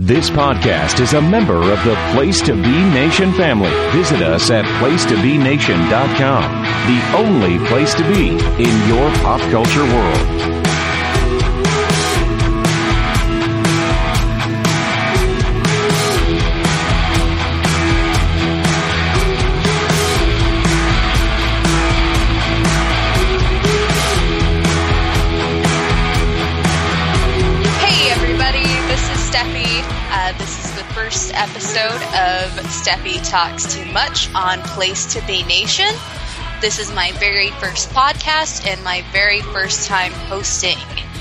This podcast is a member of the Place to Be Nation family. Visit us at placetobenation.com, the only place to be in your pop culture world. Episode of Steffi Talks Too Much on Place to Be Nation. This is my very first podcast and my very first time hosting.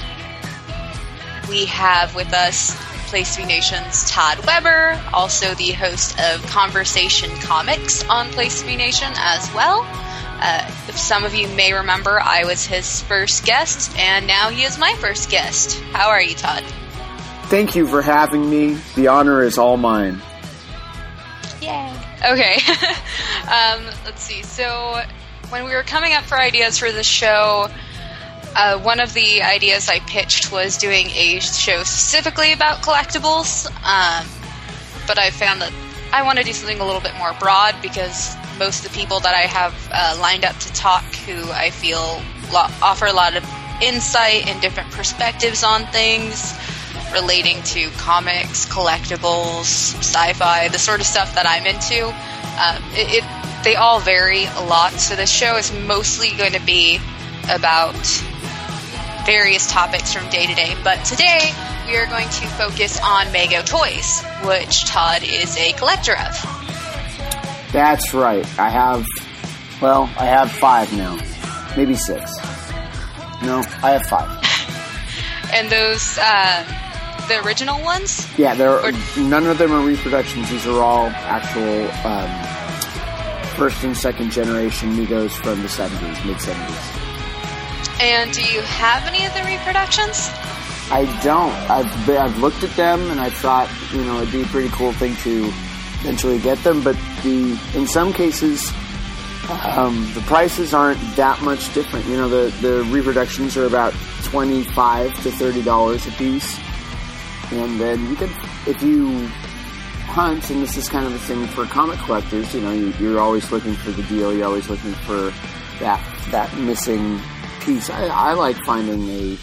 We have with us Place to Be Nation's Todd Weber, also the host of Conversation Comics on Place to Be Nation as well. If some of you may remember, I was his first guest, and now he is my first guest. How are you, Todd? Thank you for having me. The honor is all mine. Yay. Okay. Let's see. So, when we were coming up for ideas for the show, one of the ideas I pitched was doing a show specifically about collectibles. But I found that I want to do something a little bit more broad because most of the people that I have lined up to talk who I feel offer a lot of insight and different perspectives on things relating to comics, collectibles, sci-fi, the sort of stuff that I'm into. They all vary a lot, so this show is mostly going to be about various topics from day to day, but today we are going to focus on Mego toys, which Todd is a collector of. That's right. I have 5 now. Maybe 6. No, I have 5. And those, the original ones? Yeah, none of them are reproductions. These are all actual first and second generation Megos from the 70s, mid-70s. And do you have any of the reproductions? I don't. I've looked at them and I thought, it'd be a pretty cool thing to eventually get them, but in some cases, the prices aren't that much different. The reproductions are about $25 to $30 a piece. And then you can, if you hunt, and this is kind of a thing for comic collectors, you're always looking for the deal, you're always looking for that missing piece. I like finding a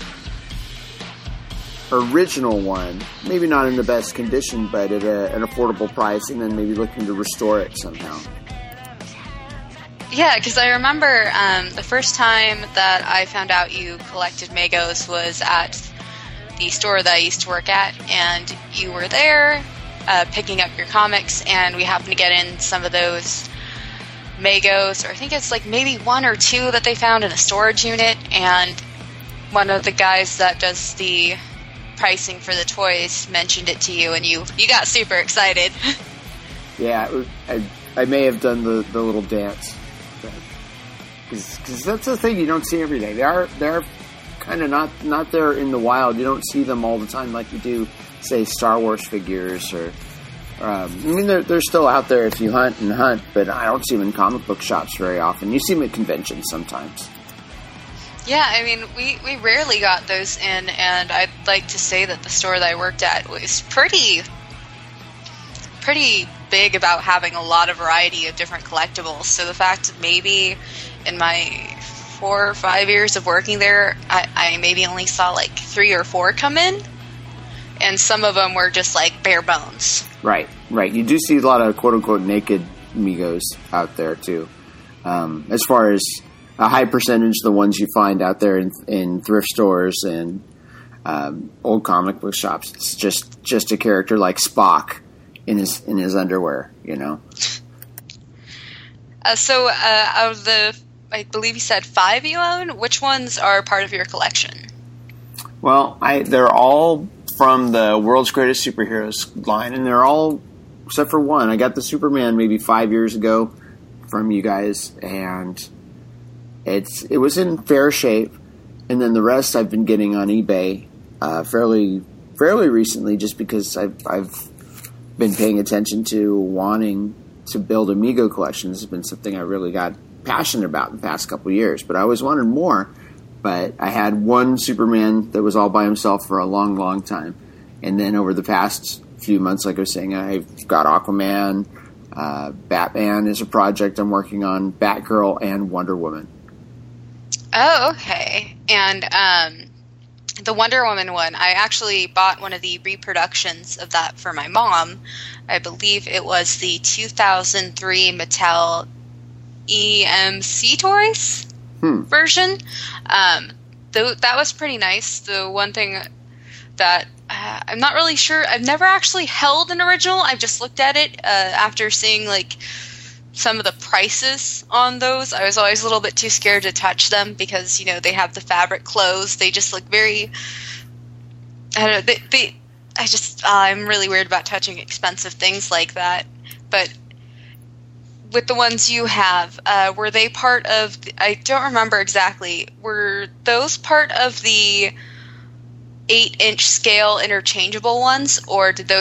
original one, maybe not in the best condition, but at an affordable price, and then maybe looking to restore it somehow. Yeah, because I remember the first time that I found out you collected Megos was at the store that I used to work at, and you were there picking up your comics, and we happened to get in some of those Megos, or I think it's like maybe 1 or 2 that they found in a storage unit, and one of the guys that does the pricing for the toys mentioned it to you, and you got super excited. Yeah, I may have done the little dance. Because that's the thing you don't see every day. They're kind of not there in the wild. You don't see them all the time like you do, say, Star Wars figures or... they're still out there if you hunt, but I don't see them in comic book shops very often. You see them at conventions sometimes. Yeah, we rarely got those in, and I'd like to say that the store that I worked at was pretty big about having a lot of variety of different collectibles. So the fact that maybe in my 4 or 5 years of working there, I maybe only saw like 3 or 4 come in, and some of them were just like bare bones. Right. You do see a lot of quote-unquote naked Megos out there too. As far as a high percentage of the ones you find out there in thrift stores and old comic book shops, it's just a character like Spock in his underwear, So out of the, I believe you said 5 you own, which ones are part of your collection? Well, they're all from the World's Greatest Superheroes line, and they're all, except for one. I got the Superman maybe 5 years ago from you guys, and it was in fair shape, and then the rest I've been getting on eBay fairly recently, just because I've been paying attention to wanting to build a Mego collection. This has been something I really got passionate about in the past couple of years, but I always wanted more. But I had one Superman that was all by himself for a long, long time. And then over the past few months, like I was saying, I've got Aquaman, Batman is a project I'm working on, Batgirl, and Wonder Woman. Oh, okay. And the Wonder Woman one, I actually bought one of the reproductions of that for my mom. I believe it was the 2003 Mattel EMC Toys version. That was pretty nice. The one thing that I'm not really sure, I've never actually held an original. I've just looked at it after seeing like some of the prices on those. I was always a little bit too scared to touch them because, you know, they have the fabric clothes. They just look very, I don't know, I'm really weird about touching expensive things like that. But with the ones you have, were they part of, I don't remember exactly, were those part of the 8-inch scale interchangeable ones, or did the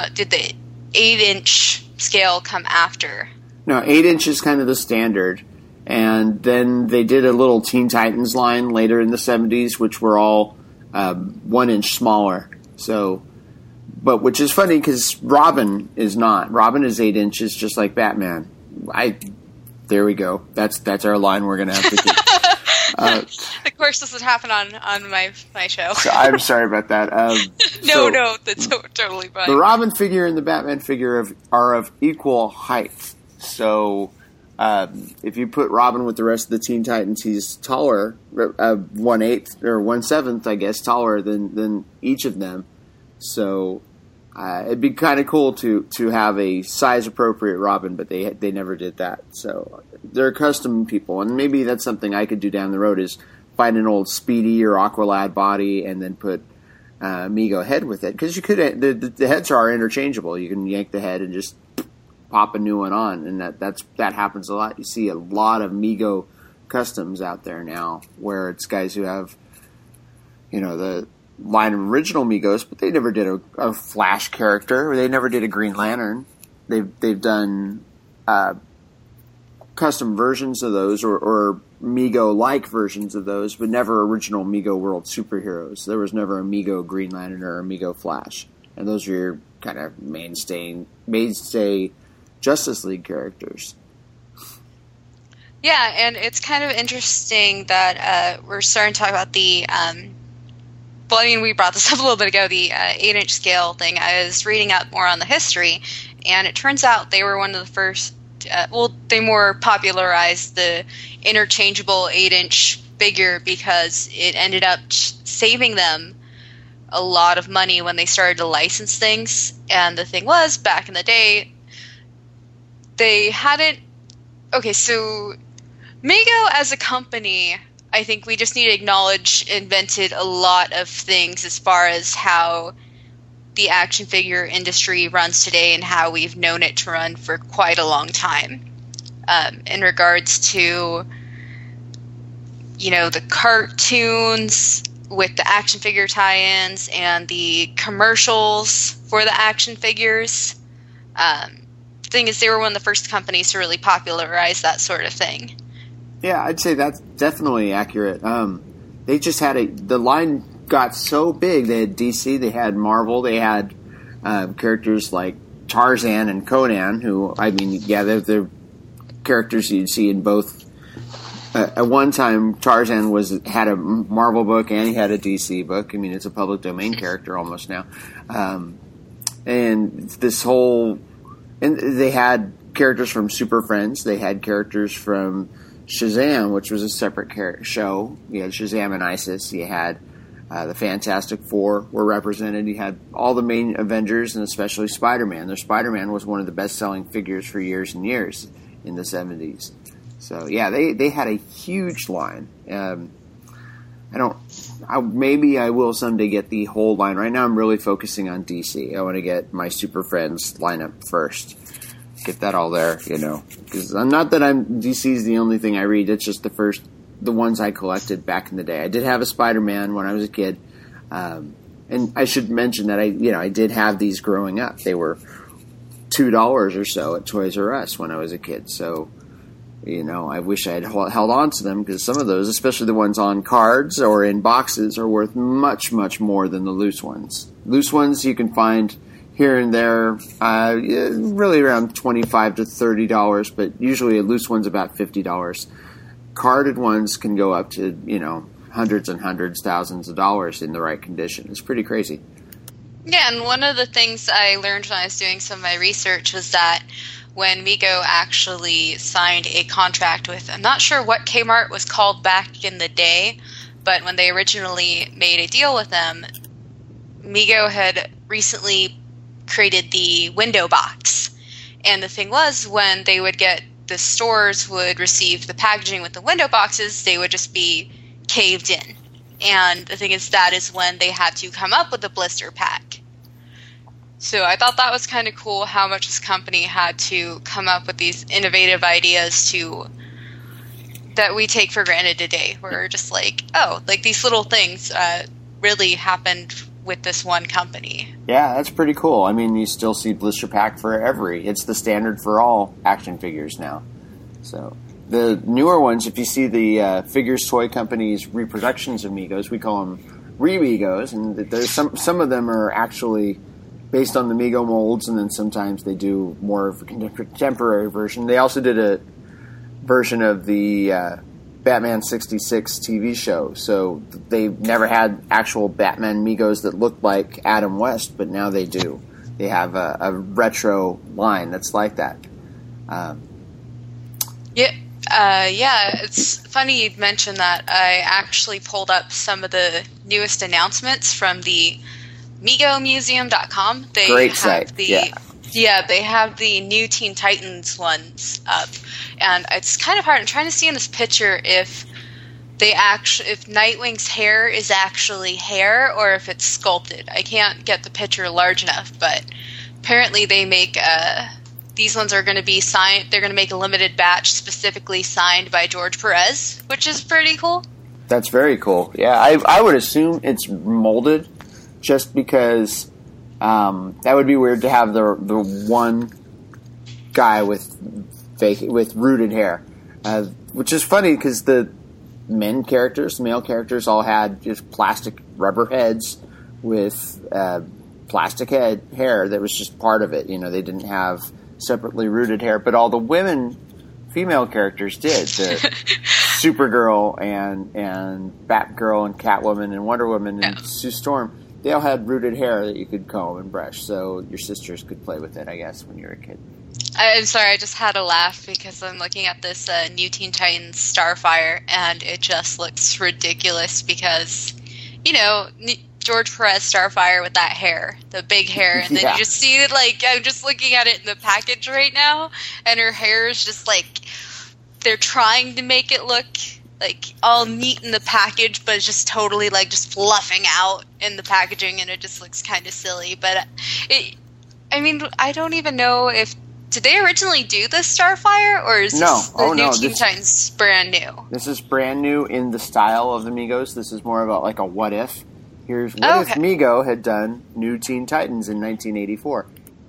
8-inch scale come after? No, 8-inch is kind of the standard. And then they did a little Teen Titans line later in the 70s, which were all 1 inch smaller. So, but which is funny because Robin is not. Robin is 8 inches, just like Batman. There we go. That's our line we're going to have to keep. Of course, this would happen on my show. So I'm sorry about that. No, that's totally fine. The Robin figure and the Batman figure are of equal height. So if you put Robin with the rest of the Teen Titans, he's taller, 1/8 or 1/7, I guess, taller than each of them. So it'd be kind of cool to have a size appropriate Robin, but they never did that. So they're custom people, and maybe that's something I could do down the road is find an old Speedy or Aqualad body and then put Mego head with it, because you could the heads are interchangeable. You can yank the head and just pop a new one on, and that happens a lot. You see a lot of Mego customs out there now, where it's guys who have, you know, the line of original Megos, but they never did a Flash character, or they never did a Green Lantern. They've done custom versions of those, or Mego-like versions of those, but never original Mego World superheroes. There was never a Mego Green Lantern or a Mego Flash, and those are your kind of mainstay Justice League characters. Yeah, and it's kind of interesting that we're starting to talk about the well, I mean, we brought this up a little bit ago, the 8-inch scale thing. I was reading up more on the history, and it turns out they were one of the first, they more popularized the interchangeable 8-inch figure because it ended up saving them a lot of money when they started to license things. And the thing was, back in the day, they hadn't... Okay, so Mego as a company, I think we just need to acknowledge, invented a lot of things as far as how the action figure industry runs today and how we've known it to run for quite a long time. In regards to, you know, the cartoons with the action figure tie-ins and the commercials for the action figures. Thing is, they were one of the first companies to really popularize that sort of thing. Yeah, I'd say that's definitely accurate. They just had the line got so big. They had DC, they had Marvel, they had characters like Tarzan and Conan, who, I mean, yeah, they're characters you'd see in both. At one time, Tarzan had a Marvel book and he had a DC book. I mean, it's a public domain character almost now. And this whole... And they had characters from Super Friends. They had characters from Shazam, which was a separate show. You had Shazam and Isis. You had the Fantastic Four were represented. You had all the main Avengers and especially Spider-Man. Their Spider-Man was one of the best-selling figures for years and years in the 70s. So, yeah, they had a huge line. Maybe I will someday get the whole line. Right now I'm really focusing on DC. I want to get my Super Friends lineup first. Get that all there, you know. Because not that DC is the only thing I read. It's just the ones I collected back in the day. I did have a Spider-Man when I was a kid. And I should mention that I did have these growing up. They were $2 or so at Toys R Us when I was a kid. So, you know, I wish I had held on to them, because some of those, especially the ones on cards or in boxes, are worth much, much more than the loose ones. Loose ones you can find here and there, really around $25 to $30, but usually a loose one's about $50. Carded ones can go up to, hundreds and hundreds, thousands of dollars in the right condition. It's pretty crazy. Yeah, and one of the things I learned when I was doing some of my research was that when Mego actually signed a contract with, I'm not sure what Kmart was called back in the day, but when they originally made a deal with them, Mego had recently created the window box. And the thing was, when they would get, the stores would receive the packaging with the window boxes, they would just be caved in. And the thing is, that is when they had to come up with a blister pack. So I thought that was kind of cool how much this company had to come up with these innovative ideas that we take for granted today. We're just like, oh, like these little things really happened with this one company. Yeah, that's pretty cool. I mean, you still see blister pack for it's the standard for all action figures now. So the newer ones, if you see the Figures Toy Company's reproductions of Megos, we call them Re-Megos, and there's some of them are actually based on the Mego molds, and then sometimes they do more of a contemporary version. They also did a version of the Batman 66 TV show, so they never had actual Batman Megos that looked like Adam West, but now they do. They have a retro line that's like that. Yeah, it's funny you'd mention that. I actually pulled up some of the newest announcements from the MegoMuseum.com. Great site. Yeah, they have the new Teen Titans ones up, and it's kind of hard. I'm trying to see in this picture if Nightwing's hair is actually hair or if it's sculpted. I can't get the picture large enough, but apparently they make these ones are going to be signed. They're going to make a limited batch specifically signed by George Perez, which is pretty cool. That's very cool. Yeah, I would assume it's molded, just because. That would be weird to have the one guy with rooted hair, which is funny because the male characters all had just plastic rubber heads with plastic hair that was just part of it. They didn't have separately rooted hair, but all the female characters did. The Supergirl and Batgirl and Catwoman and Wonder Woman and Sue Storm. They all had rooted hair that you could comb and brush, so your sisters could play with it, I guess, when you were a kid. I'm sorry, I just had a laugh because I'm looking at this new Teen Titans Starfire, and it just looks ridiculous because, George Perez Starfire with that hair, the big hair, and then you just see, I'm just looking at it in the package right now, and her hair is just, they're trying to make it look all neat in the package, but it's just totally just fluffing out in the packaging, and it just looks kind of silly. But I don't even know if did they originally do this Starfire, or is this the new Teen Titans brand new? This is brand new in the style of the Megos. This is more about a what if. Here's what if Mego had done New Teen Titans in 1984.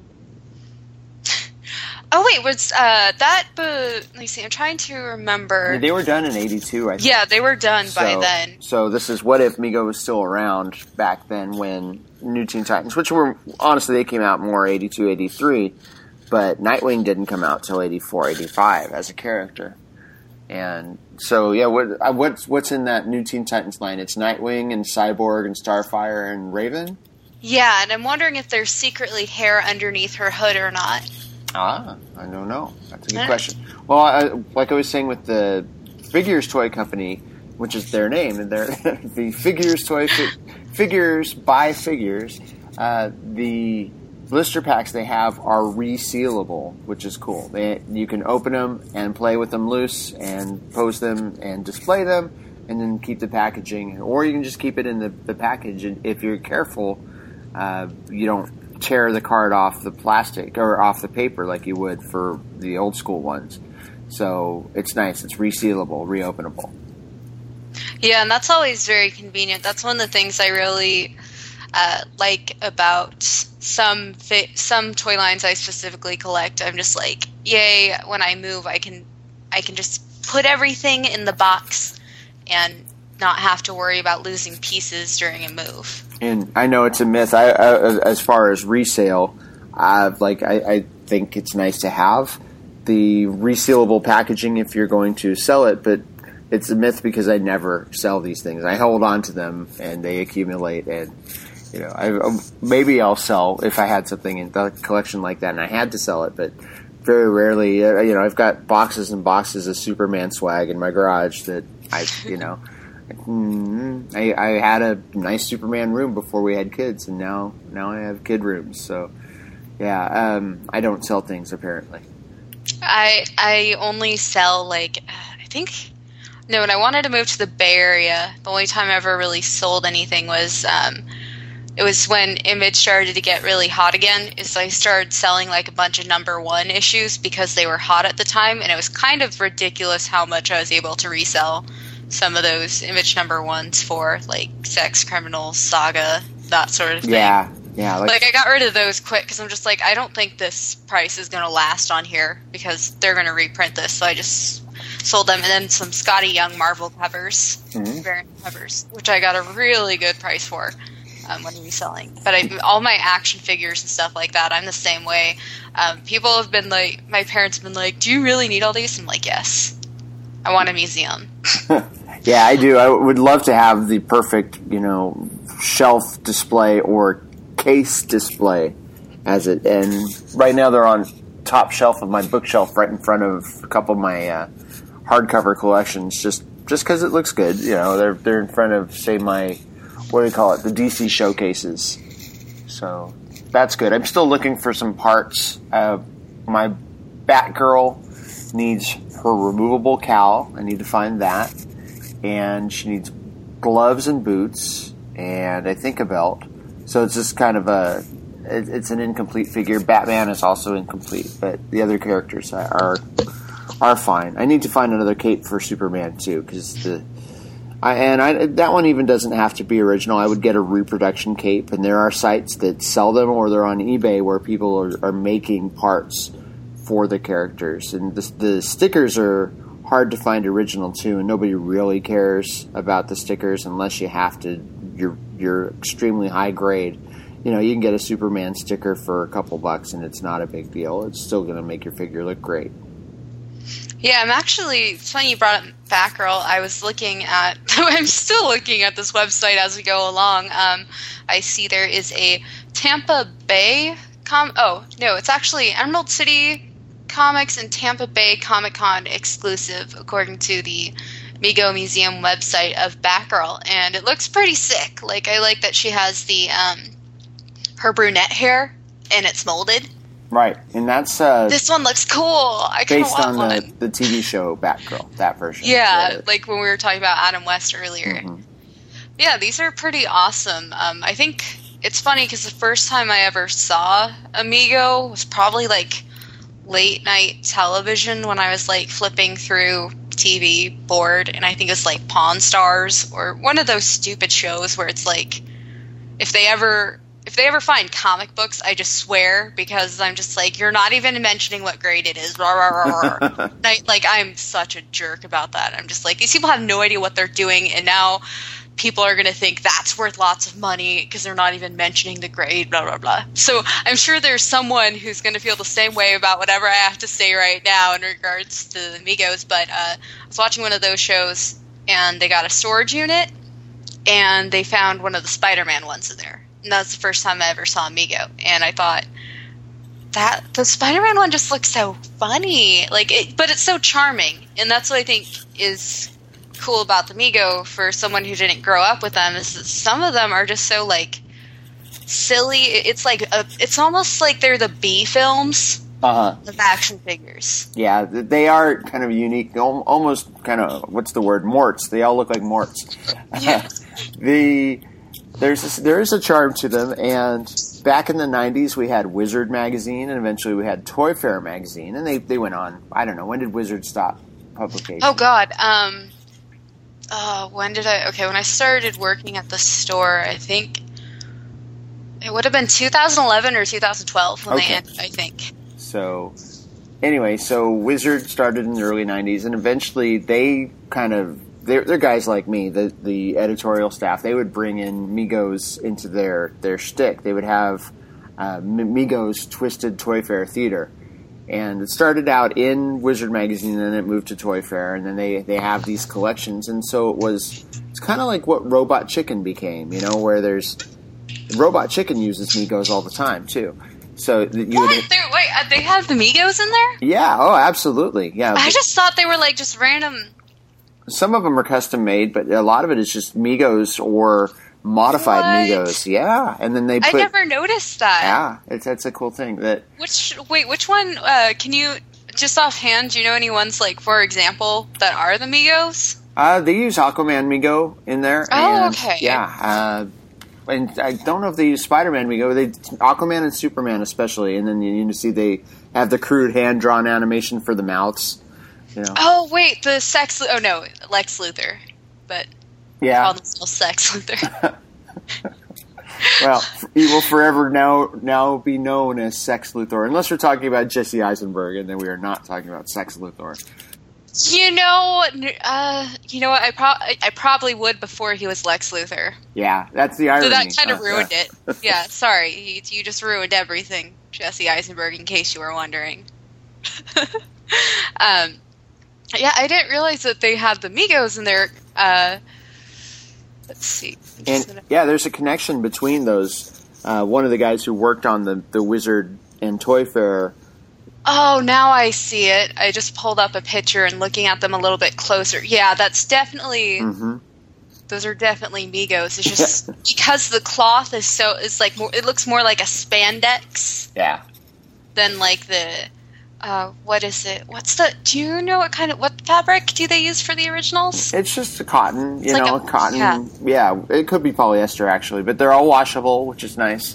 Oh, wait, was that, let me see, I'm trying to remember. They were done in 82, I think. Yeah, they were done by then. So this is what if Mego was still around back then when New Teen Titans, which were, honestly, they came out more 82, 83, but Nightwing didn't come out till 84, 85 as a character. And so, yeah, what's in that New Teen Titans line? It's Nightwing and Cyborg and Starfire and Raven? Yeah, and I'm wondering if there's secretly hair underneath her hood or not. I don't know. That's a good question. Well, like I was saying with the Figures Toy Company, which is their name, and they're the Figures Toy Figures by Figures, the blister packs they have are resealable, which is cool. You can open them and play with them loose and pose them and display them and then keep the packaging. Or you can just keep it in the package, and if you're careful, you don't tear the card off the plastic or off the paper like you would for the old school ones. So it's nice. It's resealable, reopenable. Yeah, and that's always very convenient. That's one of the things I really like about some toy lines I specifically collect. I'm just like, yay, when I move, I can just put everything in the box and not have to worry about losing pieces during a move. And I know it's a myth. I as far as resale, I think it's nice to have the resealable packaging if you're going to sell it, but it's a myth because I never sell these things. I hold on to them and they accumulate, and maybe I'll sell if I had something in the collection like that and I had to sell it, but very rarely. I've got boxes and boxes of Superman swag in my garage that I had a nice Superman room before we had kids, and now I have kid rooms. So yeah, I don't sell things apparently. I only sell when I wanted to move to the Bay Area, the only time I ever really sold anything was it was when Image started to get really hot again. Is I started selling like a bunch of #1 issues because they were hot at the time, and it was kind of ridiculous how much I was able to resell some of those Image #1s for, like Sex Criminals, Saga, that sort of thing. Yeah. Like I got rid of those quick because I'm just like, I don't think this price is going to last on here because they're going to reprint this. So I just sold them, and then some Scotty Young Marvel covers, variant covers, which I got a really good price for when reselling. But all my action figures and stuff like that, I'm the same way. People have been like, my parents have been like, do you really need all these? I'm like, yes. I want a museum. Yeah, I do. I would love to have the perfect, shelf display or case display as it. And right now they're on top shelf of my bookshelf right in front of a couple of my hardcover collections, just because it looks good. They're in front of, say, my, what do you call it, the DC showcases. So that's good. I'm still looking for some parts. My Batgirl needs her removable cowl. I need to find that. And she needs gloves and boots, and I think a belt. So it's just kind of it's an incomplete figure. Batman is also incomplete, but the other characters are fine. I need to find another cape for Superman too, because that one even doesn't have to be original. I would get a reproduction cape, and there are sites that sell them, or they're on eBay where people are making parts for the characters, and the stickers are hard to find original too, and nobody really cares about the stickers unless you have to. You're extremely high grade. You can get a Superman sticker for a couple bucks, and it's not a big deal. It's still going to make your figure look great. Yeah, it's funny you brought up Batgirl. I'm still looking at this website as we go along. I see there is a Tampa Bay it's actually Emerald City Comics and Tampa Bay Comic-Con exclusive, according to the Mego Museum website of Batgirl, and it looks pretty sick. Like, I like that she has the her brunette hair and it's molded. Right, and that's this one looks cool. I kind of want one. Based on the TV show Batgirl, that version. Yeah, like when we were talking about Adam West earlier. Mm-hmm. Yeah, these are pretty awesome. I think it's funny because the first time I ever saw Amigo was probably like late night television when I was like flipping through TV board, and I think it was like Pawn Stars or one of those stupid shows where it's like if they ever find comic books, I just swear, because I'm just like, you're not even mentioning what grade it is. I'm such a jerk about that. I'm just like, these people have no idea what they're doing, and now people are going to think that's worth lots of money because they're not even mentioning the grade, blah, blah, blah. So I'm sure there's someone who's going to feel the same way about whatever I have to say right now in regards to the Migos. But I was watching one of those shows, and they got a storage unit, and they found one of the Spider-Man ones in there. And that's the first time I ever saw Amigo. And I thought, that the Spider-Man one just looks so funny. But it's so charming. And that's what I think is cool about the Mego for someone who didn't grow up with them, is that some of them are just so silly. It's almost like they're the B films of action figures. Yeah, they are kind of unique, almost kind of, what's the word, Morts. They all look like Morts. Yeah. There is a charm to them, and back in the 90s we had Wizard magazine, and eventually we had Toy Fair magazine, and they went on. I don't know, when did Wizard stop publication? Oh god, when I started working at the store, I think it would have been 2011 or 2012 when they ended, I think. So, anyway, Wizard started in the early 90s, and eventually they kind of they're guys like me, the editorial staff. They would bring in Migos into their shtick. They would have Migos Twisted Toy Fair Theater. And it started out in Wizard Magazine, and then it moved to Toy Fair, and then they have these collections. And so it's kind of like what Robot Chicken became, where there's Robot Chicken uses Migos all the time too. So they have the Migos in there? Yeah, oh, absolutely, yeah. I just thought they were like just random. Some of them are custom made, but a lot of it is just Migos or modified Migos. Yeah, and then I never noticed that. Yeah, that's a cool thing. Which one? Can you just offhand? Do you know any ones like, for example, that are the Migos? They use Aquaman Migo in there. Oh, okay. Yeah. And I don't know if they use Spider-Man Migo. Aquaman and Superman especially, and then you see they have the crude hand-drawn animation for the mouths. Oh wait, Lex Luthor, but yeah, call themselves Sex Luthor. Well, he will forever now be known as Sex Luthor, unless we're talking about Jesse Eisenberg, and then we are not talking about Sex Luthor. You know what? I probably would before he was Lex Luthor. Yeah, that's the irony. So that kind of ruined it. Yeah, sorry. You just ruined everything, Jesse Eisenberg, in case you were wondering. Yeah, I didn't realize that they had the Migos in there. Let's see. There's a connection between those. One of the guys who worked on the Wizard and Toy Fair. Oh, now I see it. I just pulled up a picture and looking at them a little bit closer. Yeah, that's definitely. Mm-hmm. Those are definitely Migos. It's just because the cloth is like more, it looks more like a spandex. Yeah. Than like the. What is it? Do you know what fabric do they use for the originals? It's just a cotton, cotton. Yeah, it could be polyester actually, but they're all washable, which is nice.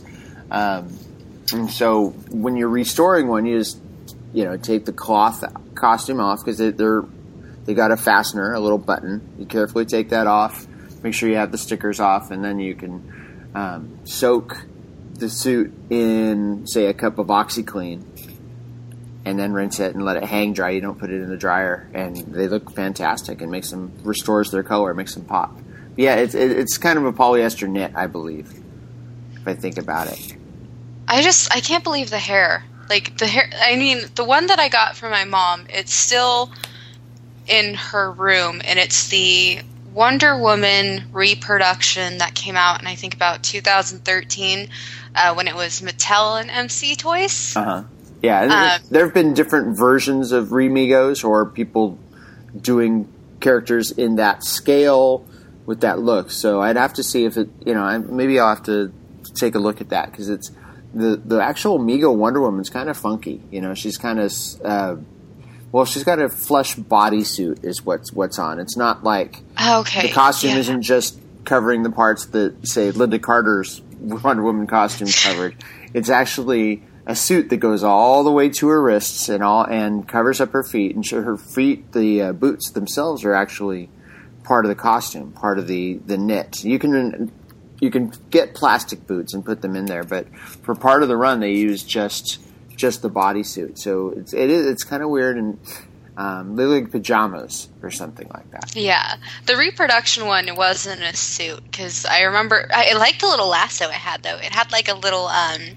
And so when you're restoring one, you just, take the cloth costume off because they got a fastener, a little button. You carefully take that off, make sure you have the stickers off, and then you can soak the suit in, say, a cup of OxyClean. And then rinse it and let it hang dry. You don't put it in the dryer, and they look fantastic. And restores their color, makes them pop. But yeah, it's kind of a polyester knit, I believe, if I think about it. I can't believe the hair. Like the hair. I mean, the one that I got from my mom, it's still in her room, and it's the Wonder Woman reproduction that came out in I think about 2013 when it was Mattel and MC Toys. Uh-huh. Yeah, there have been different versions of Remigos or people doing characters in that scale with that look. So I'd have to see if it, maybe I'll have to take a look at that because it's the actual Migo Wonder Woman's kind of funky. She's kind of, she's got a flesh bodysuit is what's on. It's not like the costume isn't just covering the parts that, say, Linda Carter's Wonder Woman costume covered. It's actually a suit that goes all the way to her wrists and covers up her feet, and her feet, the boots themselves are actually part of the costume, part of the knit. You can get plastic boots and put them in there, but for part of the run they use just the bodysuit. So it's kind of weird, and they look like pajamas or something like that. Yeah, the reproduction one wasn't a suit because I remember I liked the little lasso it had though. It had like a little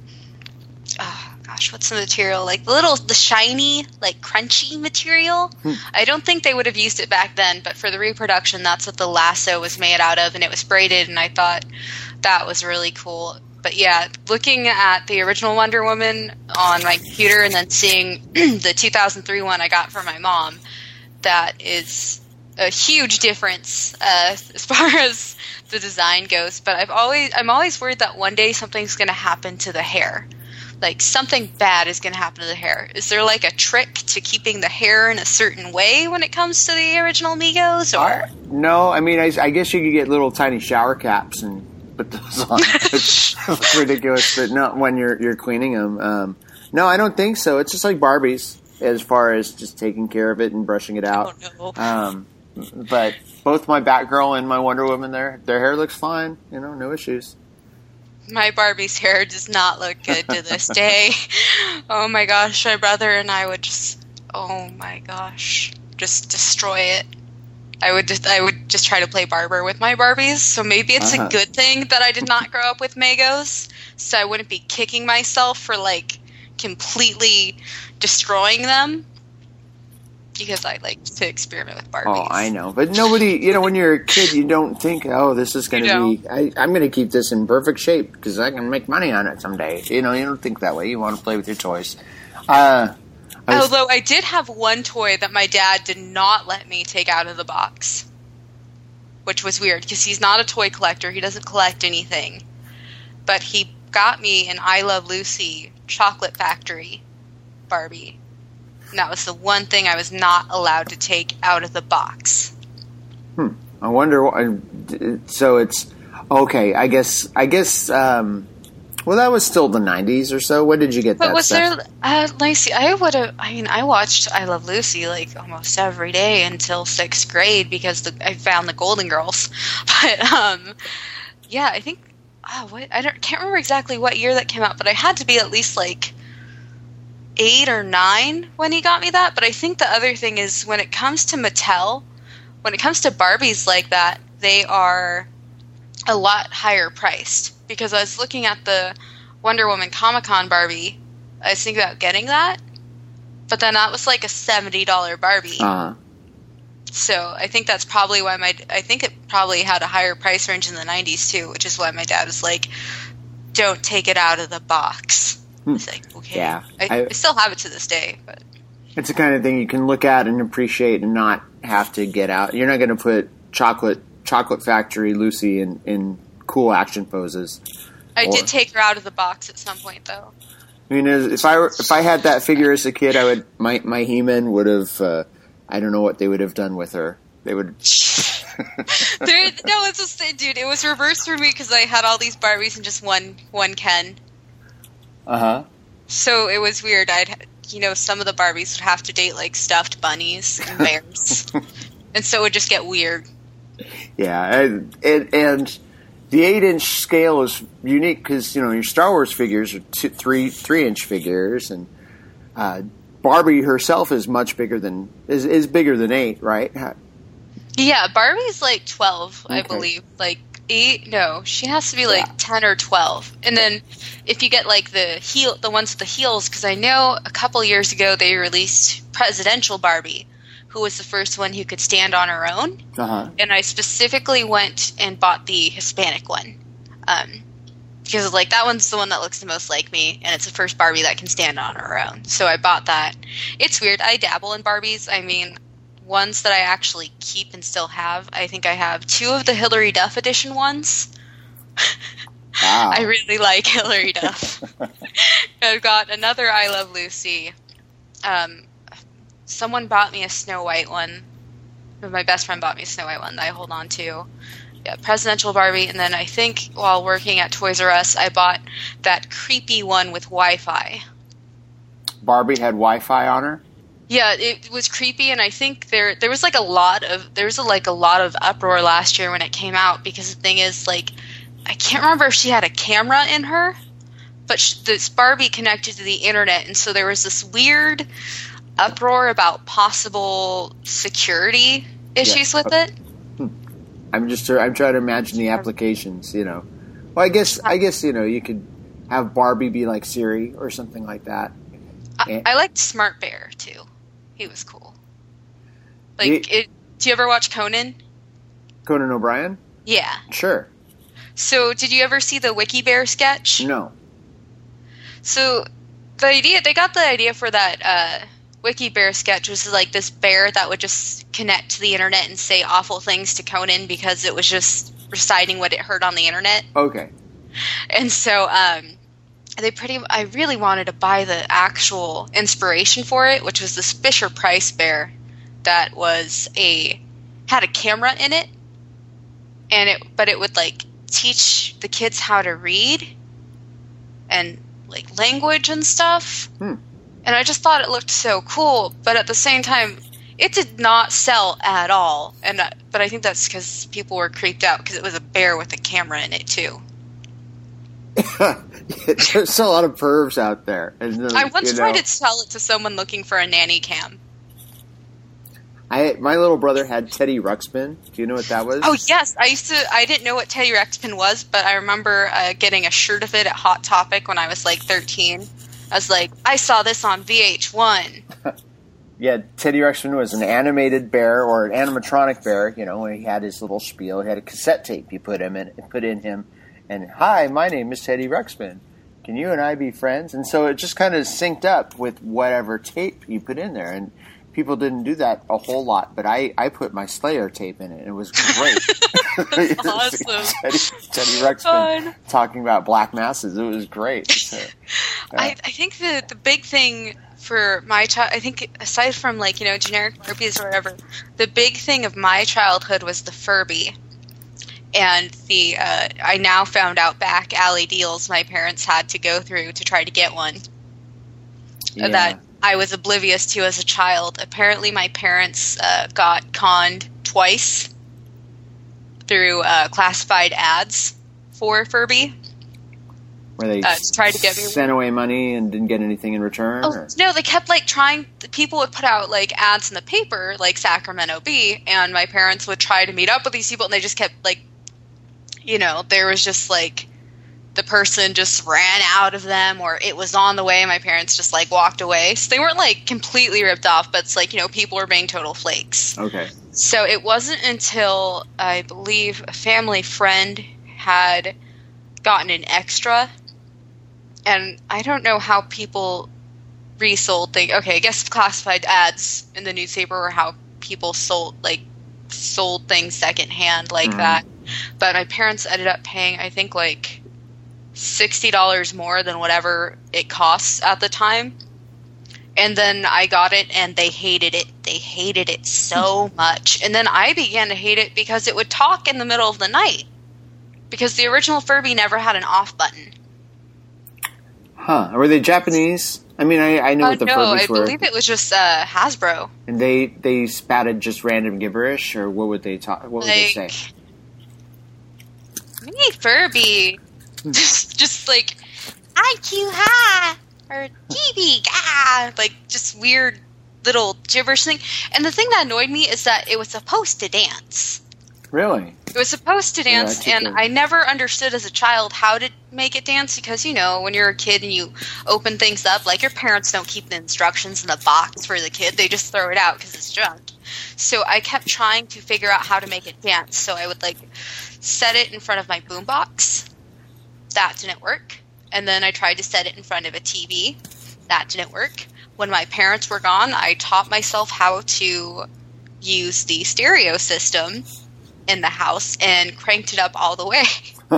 what's the material? Like the shiny, like crunchy material. I don't think they would have used it back then, but for the reproduction, that's what the lasso was made out of, and it was braided, and I thought that was really cool. But yeah, looking at the original Wonder Woman on my computer and then seeing the 2003 one I got from my mom, that is a huge difference as far as the design goes. But I'm always worried that one day something's going to happen to the hair. Like, something bad is going to happen to the hair. Is there, like, a trick to keeping the hair in a certain way when it comes to the original Migos? Or no, I mean, I guess you could get little tiny shower caps and put those on. It's ridiculous, but not when you're cleaning them. No, I don't think so. It's just like Barbie's as far as just taking care of it and brushing it out. Oh, no. But both my Batgirl and my Wonder Woman, their hair looks fine. No issues. My Barbie's hair does not look good to this day. Oh my gosh, my brother and I would just destroy it. I would just try to play barber with my Barbies. So maybe it's a good thing that I did not grow up with Megos, so I wouldn't be kicking myself for like completely destroying them. Because I like to experiment with Barbies. Oh, I know. But nobody, when you're a kid, you don't think, oh, this is going to be, I'm going to keep this in perfect shape because I can make money on it someday. You don't think that way. You want to play with your toys. Although I did have one toy that my dad did not let me take out of the box, which was weird because he's not a toy collector. He doesn't collect anything. But he got me an I Love Lucy chocolate factory Barbie. And that was the one thing I was not allowed to take out of the box. I wonder why. So it's okay. I guess. Well, that was still the 90s or so. When did you get that? But was stuff? there, Lacey? I watched I Love Lucy like almost every day until 6th grade because I found the Golden Girls. But yeah, I think. Can't remember exactly what year that came out, but I had to be at least like 8 or 9 when he got me that. But I think the other thing is when it comes to Mattel, when it comes to Barbies like that, they are a lot higher priced. Because I was looking at the Wonder Woman Comic-Con Barbie, I was thinking about getting that, but then that was like a $70 Barbie. So I think that's probably why I think it probably had a higher price range in the 90s too, which is why my dad was like, don't take it out of the box. It's like, okay. Yeah. I still have it to this day. But it's the kind of thing you can look at and appreciate and not have to get out. You're not going to put chocolate factory Lucy in cool action poses. I did take her out of the box at some point, though. I mean, if I had that figure as a kid, my He-Man would have. I don't know what they would have done with her. They would. Dude, it was reversed for me because I had all these Barbies and just one Ken. So it was weird. Some of the Barbies would have to date like stuffed bunnies and bears, and so it would just get weird. Yeah, and the 8-inch scale is unique because your Star Wars figures are 3-inch figures, and Barbie herself is much bigger than is bigger than 8, right? Yeah, Barbie's like 12, okay. I believe. Like 8? No, she has to be like 10 or 12. And then if you get like the ones with the heels, because I know a couple years ago they released Presidential Barbie, who was the first one who could stand on her own. And I specifically went and bought the Hispanic one. Because like that one's the one that looks the most like me, and it's the first Barbie that can stand on her own. So I bought that. It's weird. I dabble in Barbies. I mean, ones that I actually keep and still have. I think I have 2 of the Hilary Duff edition ones. Wow. I really like Hilary Duff. I've got another I Love Lucy. Someone bought me a Snow White one. My best friend bought me a Snow White one that I hold on to. Yeah, Presidential Barbie, and then I think while working at Toys R Us, I bought that creepy one with Wi-Fi. Barbie had Wi-Fi on her? Yeah, it was creepy, and I think there was a lot of uproar last year when it came out because the thing is, like, I can't remember if she had a camera in her, but this Barbie connected to the internet, and so there was this weird uproar about possible security issues with it. I'm trying to imagine the applications, Well, I guess you could have Barbie be like Siri or something like that. I liked Smart Bear too. He was cool. Do you ever watch Conan? Conan O'Brien? Yeah. Sure. So, did you ever see the Wiki Bear sketch? No. So, they got the idea for that Wiki Bear sketch was like this bear that would just connect to the internet and say awful things to Conan because it was just reciting what it heard on the internet. Okay. And so I really wanted to buy the actual inspiration for it, which was this Fisher Price bear that had a camera in it, but it would like teach the kids how to read and like language and stuff. And I just thought it looked so cool, but at the same time, it did not sell at all. But I think that's because people were creeped out because it was a bear with a camera in it too. There's a lot of pervs out there. I once tried to sell it to someone looking for a nanny cam. My little brother had Teddy Ruxpin. Do you know what that was? Oh, yes. I didn't know what Teddy Ruxpin was, but I remember getting a shirt of it at Hot Topic when I was like 13. I was like, I saw this on VH1. Yeah, Teddy Ruxpin was an animated bear or an animatronic bear. You know, when he had his little spiel, he had a cassette tape you put in him, and hi, my name is Teddy Ruxpin. Can you and I be friends? And so it just kind of synced up with whatever tape you put in there. And people didn't do that a whole lot, but I put my Slayer tape in it, and it was great. That's awesome. Teddy Ruxpin talking about black masses. It was great. So, I think the big thing for my child, I think aside from like, you know, generic Furbies or whatever, the big thing of my childhood was the Furby. And I now found out back alley deals my parents had to go through to try to get one. Yeah. That I was oblivious to as a child. Apparently my parents got conned twice through classified ads for Furby. Where they tried to get me sent away money and didn't get anything in return? Oh, no, they kept like trying. People would put out like ads in the paper, like Sacramento Bee, and my parents would try to meet up with these people, and they just kept like, you know, there was just like the person just ran out of them, or it was on the way, and my parents just like walked away. So they weren't like completely ripped off, but it's like, you know, people were being total flakes. Okay. So it wasn't until I believe a family friend had gotten an extra. And I don't know how people resold things. Okay, I guess classified ads in the newspaper were how people sold things secondhand like that. But my parents ended up paying, I think, like $60 more than whatever it costs at the time. And then I got it, and they hated it. They hated it so much. And then I began to hate it because it would talk in the middle of the night. Because the original Furby never had an off button. Huh. Were they Japanese? I mean, I know what the Furbies were. I believe it was just Hasbro. And they spouted just random gibberish, or what would they talk? What would they say? Me Furby, just like IQ high or TV ah, like just weird little gibberish thing. And the thing that annoyed me is that it was supposed to dance. Really? It was supposed to dance, and I never understood as a child how to make it dance because, you know, when you're a kid and you open things up, like your parents don't keep the instructions in the box for the kid. They just throw it out because it's junk. So I kept trying to figure out how to make it dance. So I would, like, set it in front of my boombox. That didn't work. And then I tried to set it in front of a TV. That didn't work. When my parents were gone, I taught myself how to use the stereo system in the house and cranked it up all the way.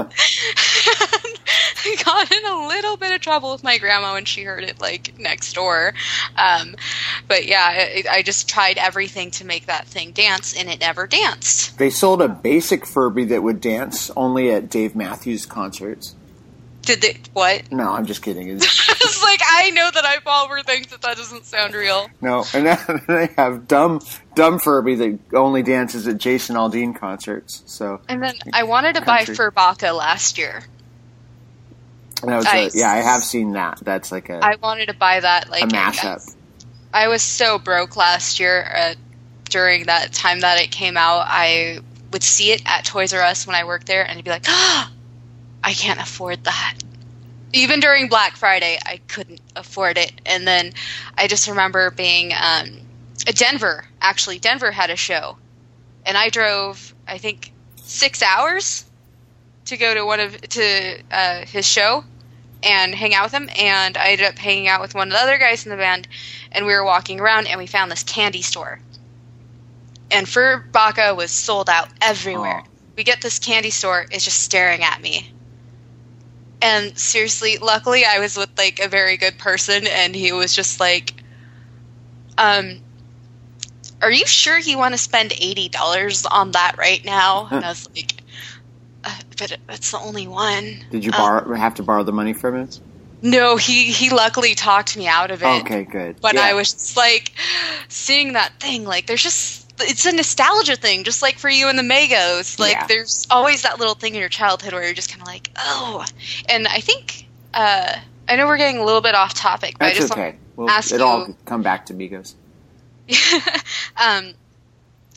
I got in a little bit of trouble with my grandma when she heard it, like, next door. But yeah, I just tried everything to make that thing dance, and it never danced. They sold a basic Furby that would dance only at Dave Matthews concerts. Did they? What? No, I'm just kidding. It's like, I know that I fall for things that doesn't sound real. No, and then they have dumb Furby that only dances at Jason Aldean concerts. So, and then I wanted to buy Furbaka last year. That was I have seen that. That's like I wanted to buy that, like, a mashup. I was so broke last year during that time that it came out. I would see it at Toys R Us when I worked there, and I'd be like, I can't afford that. Even during Black Friday, I couldn't afford it. And then I just remember being Denver. Actually, Denver had a show, and I drove, I think, 6 hours to go to his show and hang out with him. And I ended up hanging out with one of the other guys in the band, and we were walking around, and we found this candy store. And Furbaka was sold out everywhere. Oh. We get this candy store, it's just staring at me. And seriously, luckily I was with, like, a very good person, and he was just like, are you sure you want to spend $80 on that right now? And I was like, but it's the only one. Did you have to borrow the money from him? No, he luckily talked me out of it. Okay, good. But I was just like, seeing that thing, like, there's just, it's a nostalgia thing, just like for you and the Megos. Like, there's always that little thing in your childhood where you're just kind of like, oh. And I think, I know we're getting a little bit off topic, but that's I just okay. want to ask it'll all come back to Megos.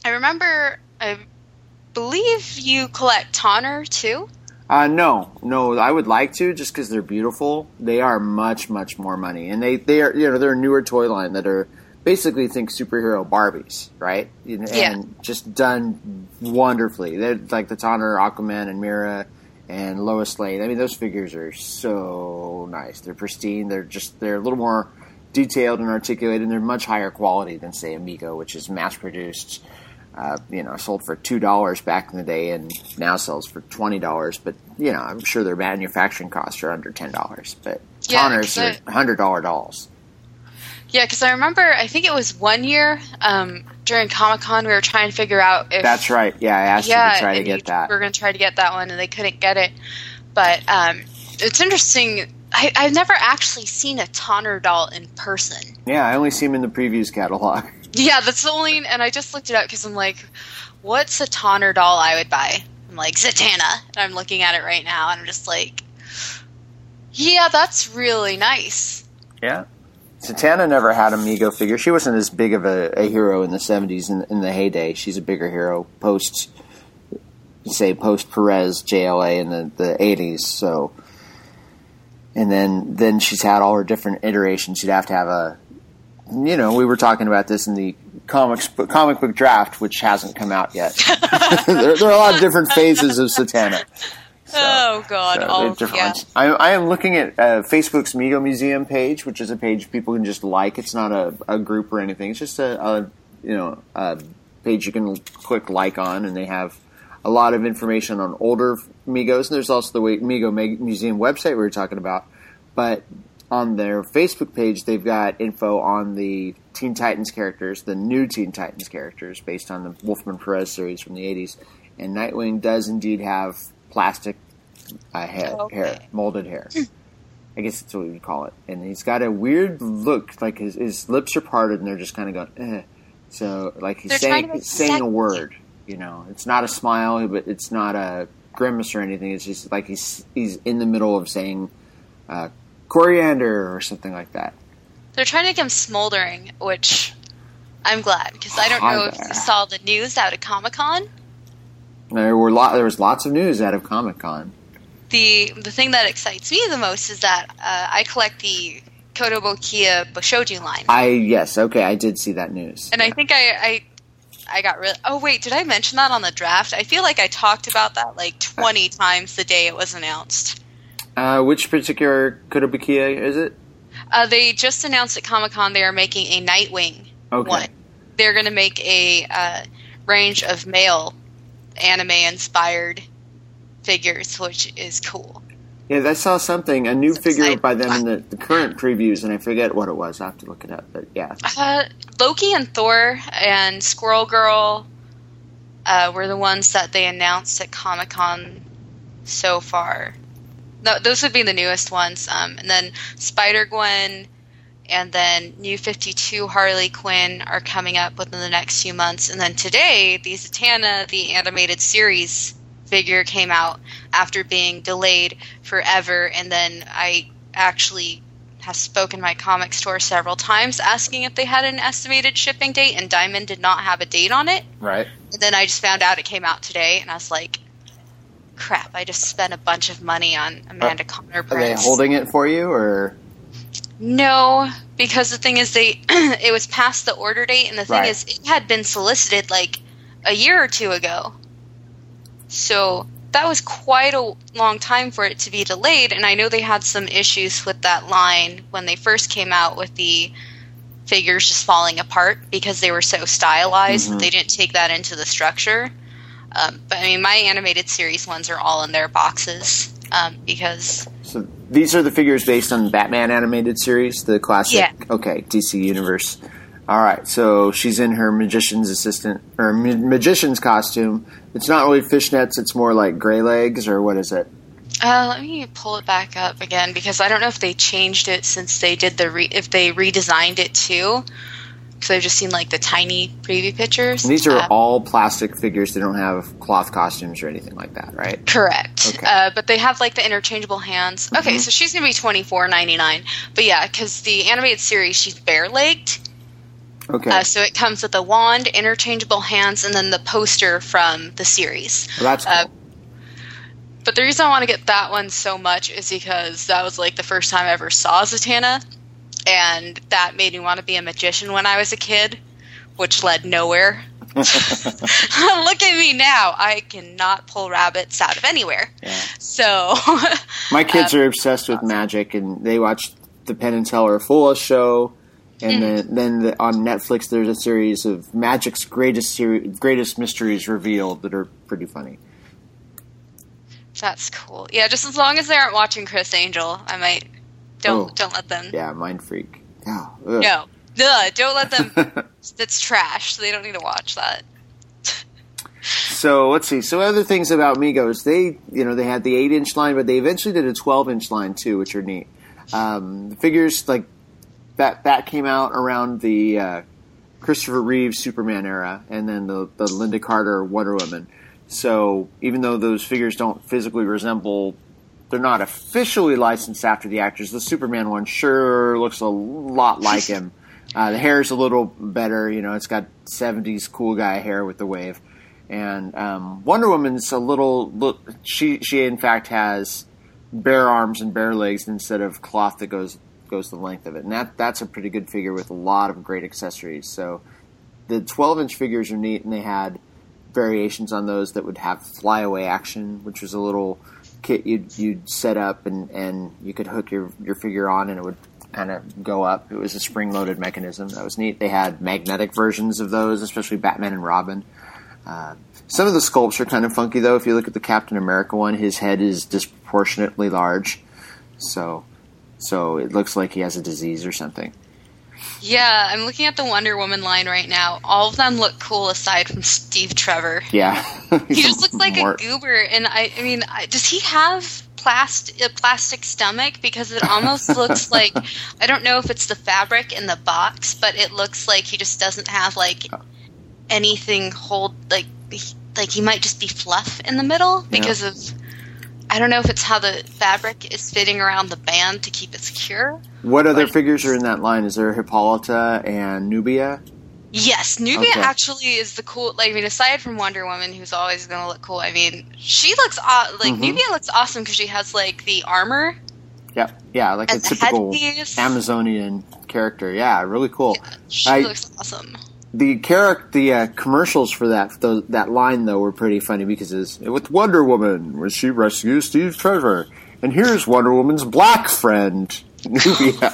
I believe you collect Tonner too? No, I would like to just because they're beautiful. They are much, much more money, and they are they're a newer toy line that are basically think superhero Barbies, right? And just done wonderfully. They're like the Tonner, Aquaman, and Mira, and Lois Lane. I mean, those figures are so nice. They're pristine. They're a little more detailed and articulated, and they're much higher quality than say Amigo, which is mass produced. Sold for $2 back in the day, and now sells for $20. But I'm sure their manufacturing costs are under $10. But Tonners are $100 dolls. Yeah, because I remember, I think it was one year during Comic-Con, we were trying to figure out if... That's right. Yeah, I asked you to try to get that. We were going to try to get that one, and they couldn't get it. But it's interesting. I've never actually seen a Tonner doll in person. Yeah, I only see them in the previews catalog. Yeah, that's the only... And I just looked it up because I'm like, what's a Tonner doll I would buy? I'm like, Zatanna. And I'm looking at it right now, and I'm just like, yeah, that's really nice. Yeah. Zatanna never had an Amigo figure. She wasn't as big of a hero in the 70s in the heyday. She's a bigger hero post Perez JLA in the 80s. So, and then she's had all her different iterations. You'd have to have we were talking about this in the comic book draft, which hasn't come out yet. there are a lot of different phases of Zatanna. Different ones. I am looking at Facebook's Amigo Museum page, which is a page people can just like. It's not a group or anything. It's just a page you can click like on, and they have a lot of information on older Amigos. And there's also the Amigo Museum website we were talking about. But on their Facebook page, they've got info on the Teen Titans characters, the new Teen Titans characters, based on the Wolfman Perez series from the 80s. And Nightwing does indeed have plastic hair, molded hair. I guess that's what we would call it. And he's got a weird look, like his lips are parted, and they're just kind of going, eh. So, like he's saying a word. It's not a smile, but it's not a grimace or anything. It's just like he's in the middle of saying coriander or something like that. They're trying to make him smoldering, which I'm glad, because I don't know if you saw the news out of Comic-Con. There was lots of news out of Comic-Con. The thing that excites me the most is that I collect the Kotobukiya Boshoju line. I did see that news. And I think I got really... Oh, wait, did I mention that on the draft? I feel like I talked about that like 20 times the day it was announced. Which particular Kotobukiya is it? They just announced at Comic-Con they are making a Nightwing one. They're going to make a range of male anime-inspired figures, which is cool. Yeah, I saw something, a new figure by them in the current previews, and I forget what it was. I have to look it up, but yeah. Loki and Thor and Squirrel Girl were the ones that they announced at Comic-Con so far. No, those would be the newest ones. And then Spider-Gwen and then New 52 Harley Quinn are coming up within the next few months. And then today, the Zatanna, the animated series figure, came out after being delayed forever. And then I actually have spoken to my comic store several times asking if they had an estimated shipping date, and Diamond did not have a date on it. Right. And then I just found out it came out today, and I was like, crap, I just spent a bunch of money on Amanda Conner prints. Are they holding it for you, or...? No, because the thing is, it was past the order date, and the thing is, it had been solicited like a year or two ago. So that was quite a long time for it to be delayed, and I know they had some issues with that line when they first came out with the figures just falling apart because they were so stylized that they didn't take that into the structure. But I mean, my animated series ones are all in their boxes because... So these are the figures based on the Batman animated series, the classic? Yeah. Okay, DC Universe. All right, so she's in her magician's costume. It's not really fishnets, it's more like gray legs, or what is it? Let me pull it back up again, because I don't know if they changed it since they did if they redesigned it too. Because I've just seen like the tiny preview pictures. And these are all plastic figures. They don't have cloth costumes or anything like that, right? Correct. Okay. But they have like the interchangeable hands. Okay, so she's going to be $24.99. But yeah, because the animated series, she's bare-legged. Okay. So it comes with a wand, interchangeable hands, and then the poster from the series. Well, that's cool. But the reason I want to get that one so much is because that was like the first time I ever saw Zatanna, and that made me want to be a magician when I was a kid, which led nowhere. Look at me now. I cannot pull rabbits out of anywhere. Yeah. So my kids are obsessed with magic, and they watch the Penn and Teller Fool show, and then on Netflix there's a series of Magic's greatest mysteries revealed that are pretty funny. That's cool. Yeah, just as long as they aren't watching Chris Angel, I might don't let them. Yeah, Mind Freak. Oh, no, don't let them. That's trash. They don't need to watch that. So let's see. So other things about Migos, they had the 8-inch line, but they eventually did a 12-inch line too, which are neat. The figures like that came out around the Christopher Reeve Superman era, and then the Lynda Carter Wonder Woman. So even though those figures don't physically resemble, they're not officially licensed after the actors. The Superman one sure looks a lot like him. The hair's a little better. It's got 70s cool guy hair with the wave. And Wonder Woman's a little. She in fact has bare arms and bare legs instead of cloth that goes the length of it. And that's a pretty good figure with a lot of great accessories. So the 12-inch figures are neat, and they had variations on those that would have flyaway action, which was a little kit you'd set up and you could hook your figure on and it would kind of go up. It was a spring-loaded mechanism. That was neat. They had magnetic versions of those, especially Batman and Robin. Some of the sculpts are kind of funky, though. If you look at the Captain America one, his head is disproportionately large. So it looks like he has a disease or something. Yeah, I'm looking at the Wonder Woman line right now. All of them look cool aside from Steve Trevor. Yeah. He just looks like a goober. And I mean, does he have a plastic stomach? Because it almost looks like, I don't know if it's the fabric in the box, but it looks like he just doesn't have like anything like he might just be fluff in the middle because of, I don't know if it's how the fabric is fitting around the band to keep it secure. What other figures are in that line? Is there Hippolyta and Nubia? Yes, Nubia actually is the cool. Like, I mean, aside from Wonder Woman, who's always going to look cool. I mean, she looks Nubia looks awesome because she has like the armor. Yeah, like a typical Amazonian character. Yeah, really cool. Yeah, she looks awesome. The commercials for that line though were pretty funny because with Wonder Woman when she rescues Steve Trevor, and here's Wonder Woman's black friend Nubia.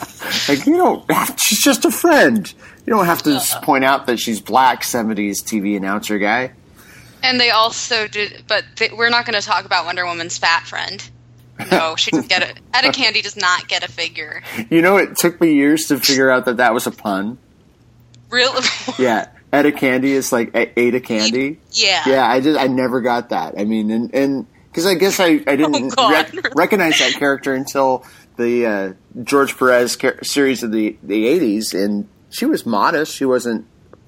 Like she's just a friend. You don't have to point out that she's black. 70s TV announcer guy. And they also did, but we're not going to talk about Wonder Woman's fat friend. No, she doesn't get it. Etta Candy does not get a figure. It took me years to figure out that was a pun. Really? Yeah, Etta Candy is like Ada Candy. Yeah. Yeah, I never got that. I mean, and because I guess I didn't recognize that character until the George Perez series of the 80s, and she was modest. She wasn't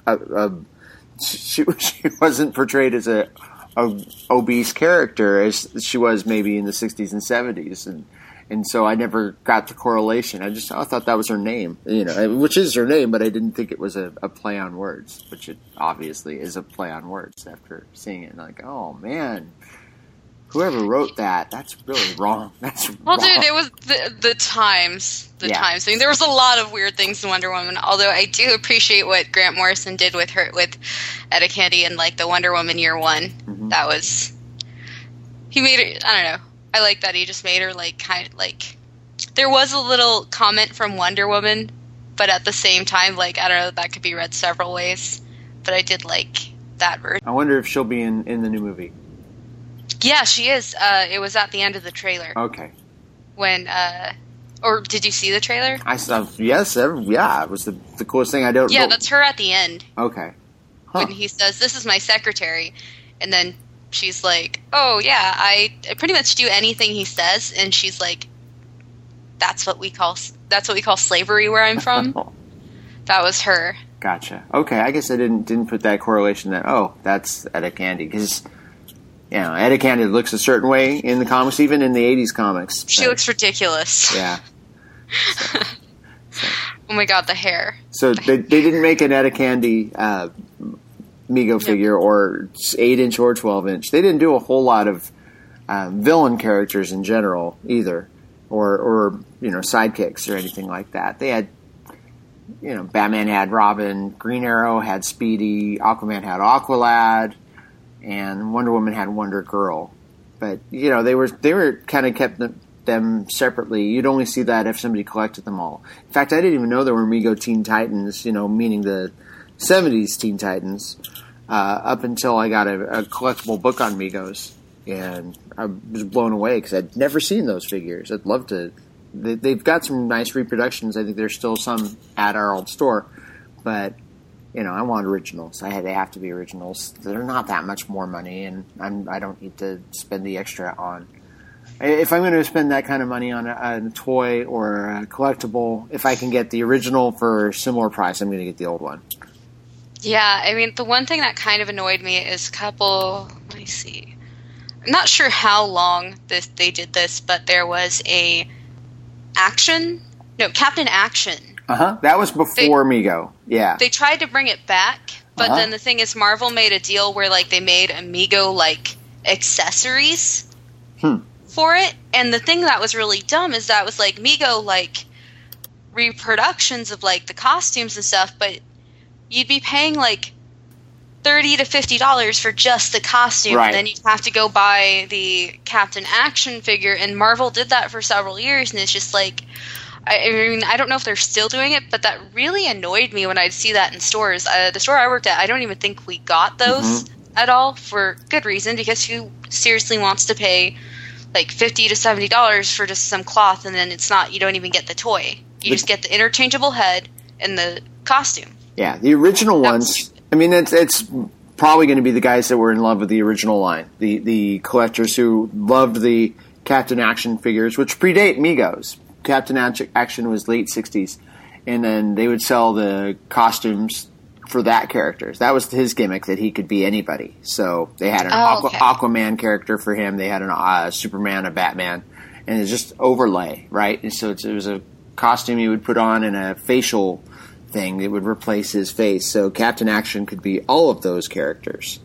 she wasn't portrayed as a obese character as she was maybe in the 60s and 70s, and so I never got the correlation. I thought that was her name, which is her name, but I didn't think it was a play on words, which it obviously is a play on words after seeing it. And like, oh man, whoever wrote that's really wrong. That's wrong. Dude, it was the times. I mean, there was a lot of weird things in Wonder Woman, although I do appreciate what Grant Morrison did with Etta Candy and like the Wonder Woman Year One. Mm-hmm. That was, he made it, I don't know. I like that he just made her like kind of like, there was a little comment from Wonder Woman, but at the same time, like, I don't know, that could be read several ways, but I did like that version. I wonder if she'll be in the new movie. Yeah, she is. It was at the end of the trailer. Okay. When, or did you see the trailer? I saw, yes, yeah, it was the coolest thing. I don't know. Yeah, that's her at the end. Okay. Huh. When he says, "This is my secretary," and then she's like, "Oh yeah, I pretty much do anything he says," and she's like, "That's what we call slavery where I'm from." That was her. Gotcha. Okay, I guess I didn't put that correlation that that's Etta Candy because Etta Candy looks a certain way in the comics, even in the 80s comics. She looks ridiculous. Yeah. Oh my god, the hair. So they didn't make an Etta Candy Mego figure or 8-inch or 12-inch. They didn't do a whole lot of villain characters in general either, or sidekicks or anything like that. They had, Batman had Robin, Green Arrow had Speedy, Aquaman had Aqualad, and Wonder Woman had Wonder Girl. But they were kind of kept them separately. You'd only see that if somebody collected them all. In fact, I didn't even know there were Mego Teen Titans, meaning the 70s Teen Titans, up until I got a collectible book on Megos. And I was blown away because I'd never seen those figures. I'd love to. They've got some nice reproductions. I think there's still some at our old store. But, I want originals. They have to be originals. They're not that much more money, and I don't need to spend the extra on. If I'm going to spend that kind of money on a toy or a collectible, if I can get the original for a similar price, I'm going to get the old one. Yeah, I mean, the one thing that kind of annoyed me is let me see. I'm not sure how long they did this, but there was Captain Action. That was before Mego. Yeah. They tried to bring it back, but then the thing is, Marvel made a deal where they made Mego accessories for it, and the thing that was really dumb is that was Mego reproductions of the costumes and stuff, but you'd be paying $30 to $50 for just the costume, right. And then you'd have to go buy the Captain Action figure, and Marvel did that for several years, and it's just I don't know if they're still doing it, but that really annoyed me when I'd see that in stores. The store I worked at, I don't even think we got those at all, for good reason, because who seriously wants to pay $50 to $70 for just some cloth, and then you don't even get the toy. You just get the interchangeable head and the costume. Yeah, the original ones. I mean, it's probably going to be the guys that were in love with the original line, the collectors who loved the Captain Action figures, which predate Megos. Captain Action was late 60s, and then they would sell the costumes for that character. That was his gimmick, that he could be anybody. So they had an Aquaman character for him, they had a Superman, a Batman, and it's just overlay, right? And so it was a costume you would put on and a facial thing that would replace his face. So Captain Action could be all of those characters.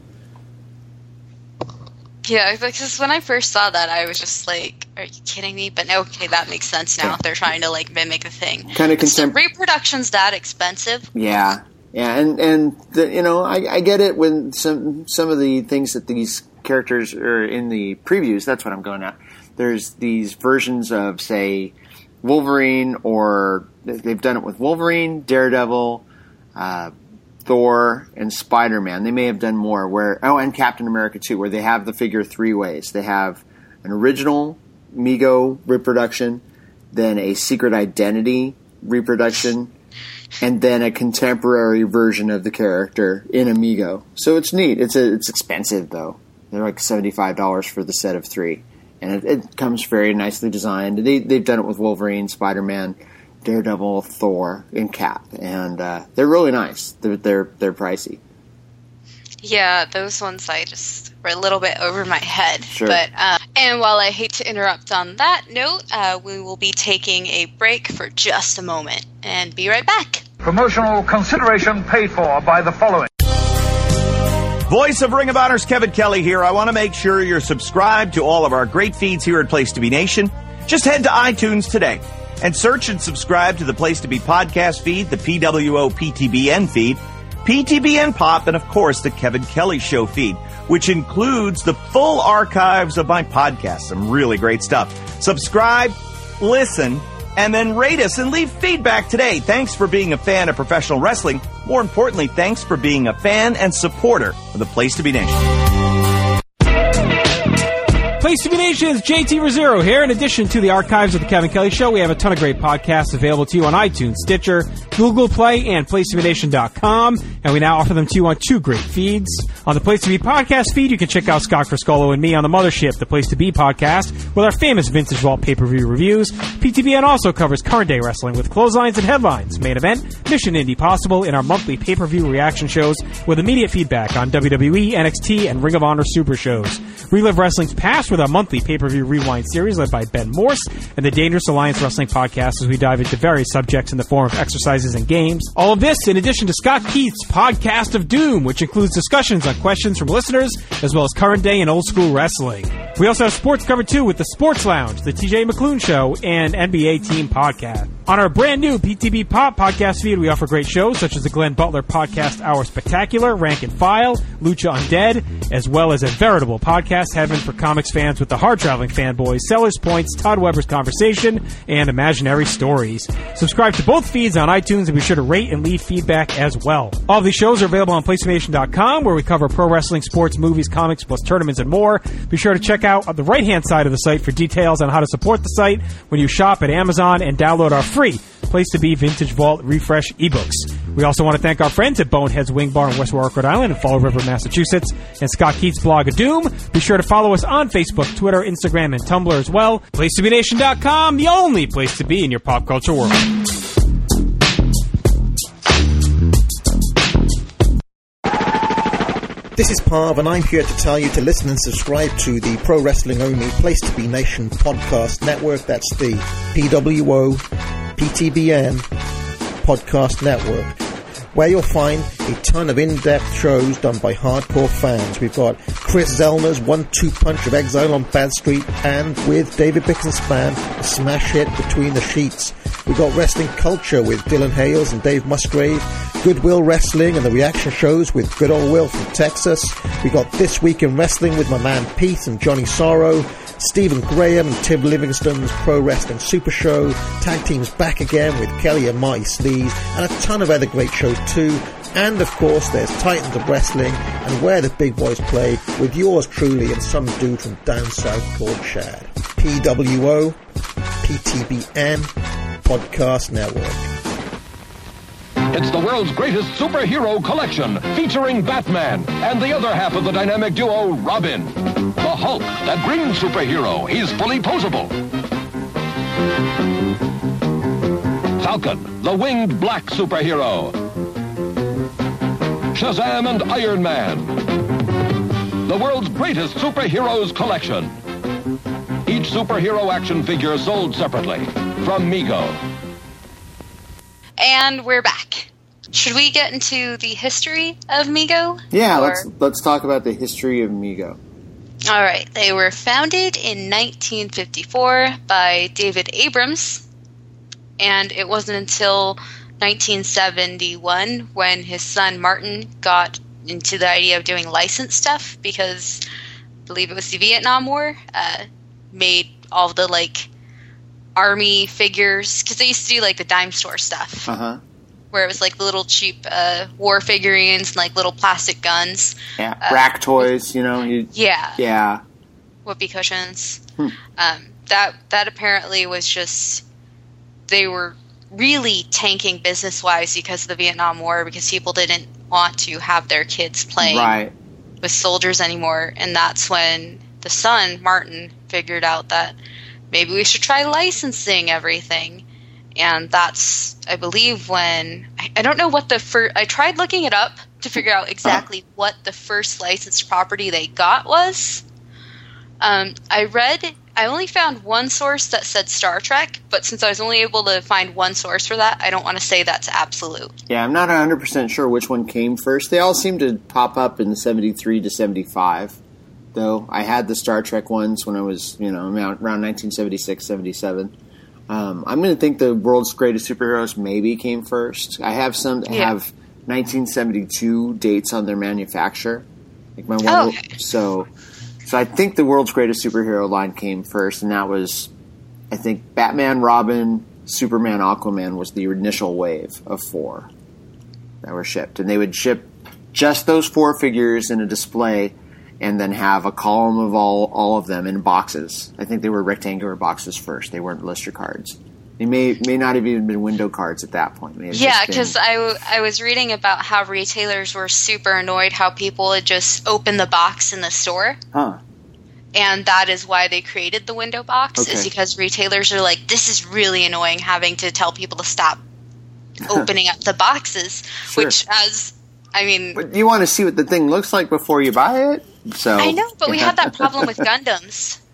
Yeah, because when I first saw that, I was just like, are you kidding me? But okay, that makes sense now. They're trying to mimic a thing. Kind of so reproduction's that expensive? Yeah, and I get it when some of the things that these characters are in the previews. That's what I'm going at. There's these versions of, say, Wolverine, or they've done it with Wolverine, Daredevil, Thor, and Spider-Man. They may have done more and Captain America too, where they have the figure three ways. They have an original Mego reproduction, then a Secret Identity reproduction, and then a contemporary version of the character in a Mego. So it's neat. It's expensive though. They're $75 for the set of three. And it comes very nicely designed. They've done it with Wolverine, Spider-Man, Daredevil, Thor, and Cap, and they're really nice. They're pricey. Yeah, those ones were a little bit over my head. Sure. But and while I hate to interrupt on that note, we will be taking a break for just a moment and be right back. Promotional consideration paid for by the following. Voice of Ring of Honor's Kevin Kelly here. I want to make sure you're subscribed to all of our great feeds here at Place to Be Nation. Just head to iTunes today and search and subscribe to the Place to Be podcast feed, the PWO PTBN feed, PTBN Pop, and of course the Kevin Kelly Show feed, which includes the full archives of my podcast. Some really great stuff. Subscribe, listen, and then rate us and leave feedback today. Thanks for being a fan of professional wrestling. More importantly, thanks for being a fan and supporter of the Place to Be Nation. Place to Be Nation's JT Rosero here. In addition to the archives of the Kevin Kelly Show, we have a ton of great podcasts available to you on iTunes, Stitcher, Google Play, and PlaceToBeNation.com. And we now offer them to you on two great feeds. On the Place to Be podcast feed, you can check out Scott Friscolo and me on the Mothership, the Place to Be podcast, with our famous Vintage Vault pay-per-view reviews. PTBN also covers current day wrestling with clotheslines and headlines, main event, Mission Indy Possible, in our monthly pay-per-view reaction shows with immediate feedback on WWE, NXT, and Ring of Honor Super shows. Relive wrestling's past with with our monthly pay-per-view rewind series led by Ben Morse, and the Dangerous Alliance Wrestling Podcast as we dive into various subjects in the form of exercises and games. All of this in addition to Scott Keith's Podcast of Doom, which includes discussions on questions from listeners, as well as current day and old school wrestling. We also have sports covered too with the Sports Lounge, the TJ McClune Show, and NBA Team Podcast. On our brand new PTB Pop podcast feed, we offer great shows such as the Glenn Butler Podcast Hour Spectacular, Rank and File, Lucha Undead, as well as a veritable podcast heaven for comics fans with the hard-traveling fanboys, Sellers Points, Todd Weber's Conversation, and Imaginary Stories. Subscribe to both feeds on iTunes and be sure to rate and leave feedback as well. All of these shows are available on PlayStation.com, where we cover pro wrestling, sports, movies, comics, plus tournaments and more. Be sure to check out on the right-hand side of the site for details on how to support the site when you shop at Amazon and download our free Place to Be Vintage Vault Refresh ebooks. We also want to thank our friends at Bonehead's Wing Bar in West Warwick, Rhode Island, and Fall River, Massachusetts, and Scott Keith's Blog of Doom. Be sure to follow us on Facebook, Twitter, Instagram, and Tumblr as well. PlaceToBeNation.com, the only place to be in your pop culture world. This is Parv, and I'm here to tell you to listen and subscribe to the Pro Wrestling Only Place to Be Nation podcast network. That's the PWO PTBN podcast network, where you'll find a ton of in-depth shows done by hardcore fans. We've got Chris Zellner's 1-2 punch of Exile on Bad Street, and with David Bixenspan, a smash hit Between the Sheets. We've got Wrestling Culture with Dylan Hales and Dave Musgrave, Goodwill Wrestling and the reaction shows with Good Old Will from Texas. We got This Week in Wrestling with my man Pete and Johnny Sorrow, Stephen Graham and Tim Livingston's Pro Wrestling Super Show, Tag Teams Back Again with Kelly and Marty Sleaze, and a ton of other great shows too. And of course there's Titans of Wrestling and Where the Big Boys Play with yours truly and some dude from down south called Chad. PWO PTBN Podcast Network. It's the world's greatest superhero collection, featuring Batman and the other half of the dynamic duo, Robin. The Hulk, that green superhero, he's fully posable. Falcon, the winged black superhero. Shazam and Iron Man. The world's greatest superheroes collection. Each superhero action figure sold separately from Mego. And we're back. Should we get into the history of Mego? Yeah, let's talk about the history of Mego. All right. They were founded in 1954 by David Abrams, and it wasn't until 1971 when his son Martin got into the idea of doing licensed stuff, because I believe it was the Vietnam War, made all the army figures, because they used to do the dime store stuff, where it was the little cheap war figurines and little plastic guns, rack toys, whoopee cushions. That apparently was just, they were really tanking business wise because of the Vietnam War, because people didn't want to have their kids playing with soldiers anymore, and that's when the son Martin figured out that maybe we should try licensing everything. And that's, I believe, when... I don't know what the first... I tried looking it up to figure out exactly what the first licensed property they got was. I only found one source that said Star Trek, but since I was only able to find one source for that, I don't want to say that's absolute. Yeah, I'm not 100% sure which one came first. They all seem to pop up in 73 to 75. Though I had the Star Trek ones when I was, around 1976, 77. I'm going to think the world's greatest superheroes maybe came first. I have some that have 1972 dates on their manufacture. So I think the world's greatest superhero line came first, and that was, I think, Batman, Robin, Superman, Aquaman was the initial wave of 4 that were shipped. And they would ship just those 4 figures in a display and then have a column of all of them in boxes. I think they were rectangular boxes first. They weren't blister cards. They may not have even been window cards at that point. Yeah, because I was reading about how retailers were super annoyed how people would just open the box in the store. Huh. And that is why they created the window box, is because retailers are like, this is really annoying having to tell people to stop opening up the boxes. Sure. Which, but you want to see what the thing looks like before you buy it? So I know, but we had that problem with Gundams.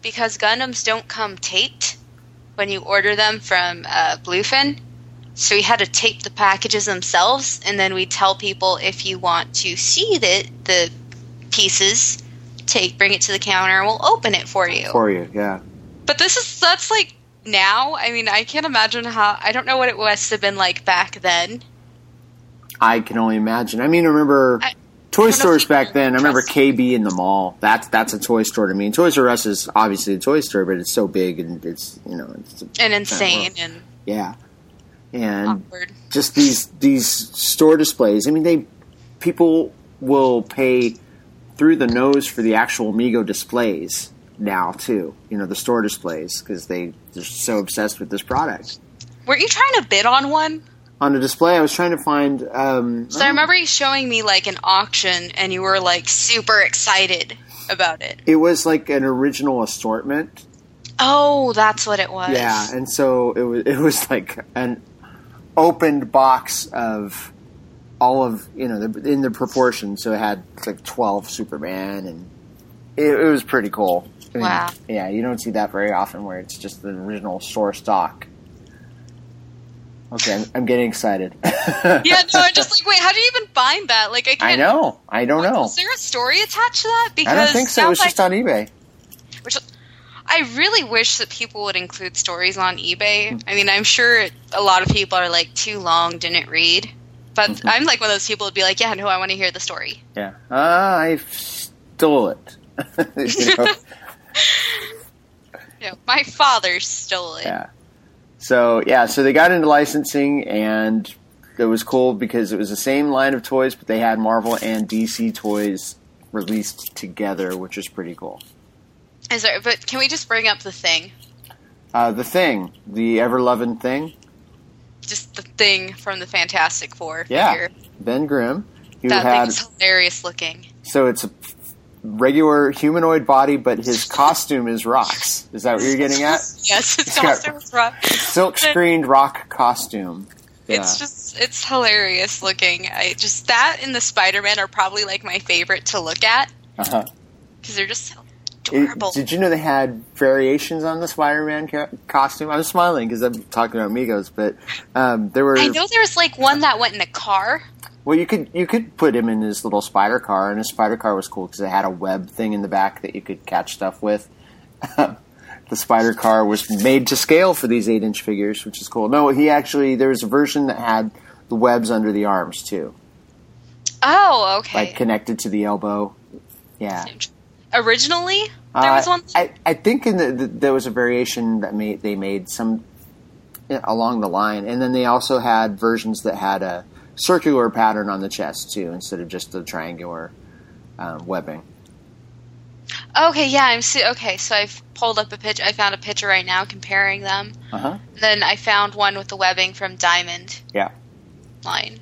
because Gundams don't come taped when you order them from Bluefin. So we had to tape the packages themselves, and then we tell people if you want to see the pieces, bring it to the counter, and we'll open it for you. For you, yeah. But that's like now. I mean, I can't imagine I don't know what it must have been like back then. I can only imagine. I mean, I remember toy stores back then. I remember KB in the mall. That's a toy store to me. And Toys R Us is obviously a toy store, but it's so big and it's and insane and yeah. And awkward. Just these store displays. I mean, people will pay through the nose for the actual Mego displays now too. The store displays, because they're so obsessed with this product. Were you trying to bid on one? On a display, I was trying to find. So I remember you showing me like an auction, and you were like super excited about it. It was like an original assortment. Oh, that's what it was. Yeah, and so it was like an opened box of all of in the proportions. So it had like 12 Superman, and it was pretty cool. I mean, wow. Yeah, you don't see that very often where it's just the original store stock. Okay, I'm getting excited. Yeah, no, I'm just like, wait, how do you even find that? Like, I know. I don't know. Is there a story attached to that? Because I don't think so. It was just on eBay. Which I really wish that people would include stories on eBay. I mean, I'm sure a lot of people are like, too long, didn't read. But I'm like one of those people who'd be like, yeah, no, I want to hear the story. Yeah. I stole it. My father stole it. Yeah. So they got into licensing, and it was cool because it was the same line of toys, but they had Marvel and DC toys released together, which is pretty cool. But can we just bring up the Thing? The Thing, the ever-loving Thing. Just the Thing from the Fantastic Four figure. Yeah, Ben Grimm. Thing is hilarious looking. So it's a regular humanoid body, but his costume is rocks. Is that what you're getting at? Yes, his costume is rocks. Silk-screened rock costume. Yeah. It's hilarious looking. That and the Spider-Man are probably like my favorite to look at. Uh-huh. Because they're just so adorable. Did you know they had variations on the Spider-Man costume? I'm smiling because I'm talking about Migos, but there were... I know there was like one that went in a car. Well, you could put him in his little spider car, and his spider car was cool because it had a web thing in the back that you could catch stuff with. The spider car was made to scale for these 8-inch figures, which is cool. No, there was a version that had the webs under the arms, too. Oh, okay. Like connected to the elbow. Yeah. Originally, there was one? I think there was a variation that they made some along the line, and then they also had versions that had a circular pattern on the chest too, instead of just the triangular webbing. Okay, yeah, okay. So I've pulled up a picture. I found a picture right now comparing them. Uh-huh. Then I found one with the webbing from Diamond. Yeah. Line.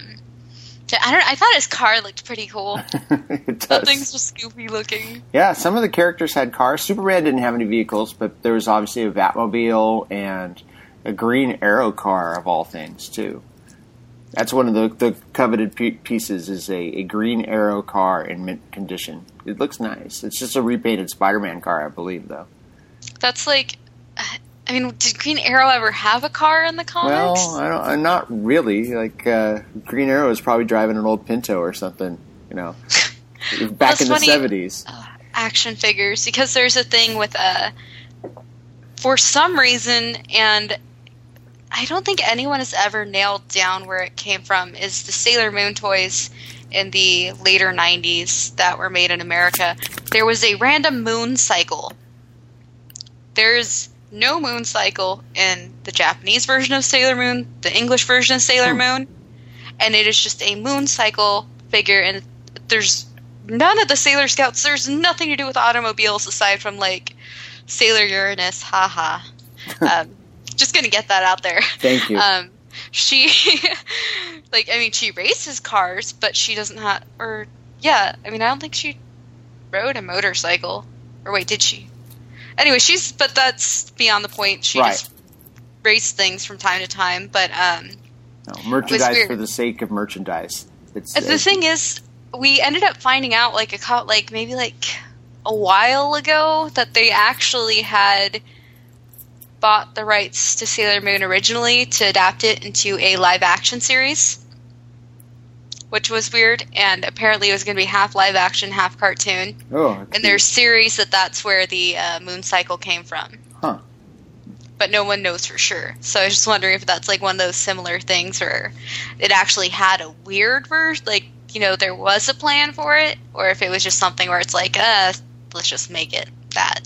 I thought his car looked pretty cool. It does. That thing's just goofy looking. Yeah, some of the characters had cars. Superman didn't have any vehicles, but there was obviously a Batmobile and a Green Arrow car of all things too. That's one of the coveted pieces is a Green Arrow car in mint condition. It looks nice. It's just a repainted Spider-Man car, I believe, though. That's like... I mean, did Green Arrow ever have a car in the comics? Well, not really. Like, Green Arrow was probably driving an old Pinto or something, back in the 70s. Action figures, because there's a thing with, for some reason, and I don't think anyone has ever nailed down where it came from, is the Sailor Moon toys in the later 90s that were made in America. There was a random moon cycle. There's no moon cycle in the Japanese version of Sailor Moon, the English version of Sailor Moon, and it is just a moon cycle figure, and there's none of the Sailor Scouts. There's nothing to do with automobiles aside from, like, Sailor Uranus, haha. Just gonna get that out there. Thank you. She, she races cars, but she doesn't have, I don't think she rode a motorcycle. Or wait, did she? Anyway, but that's beyond the point. She just raced things from time to time, but, merchandise for the sake of merchandise. The thing is, we ended up finding out, maybe a while ago that they actually had bought the rights to Sailor Moon originally to adapt it into a live-action series, which was weird, and apparently it was going to be half live-action, half cartoon. Oh, cool. And there's series that's where the moon cycle came from. Huh. But no one knows for sure. So I was just wondering if that's like one of those similar things where it actually had a weird version, like, you know, there was a plan for it, or if it was just something where it's like, let's just make it that.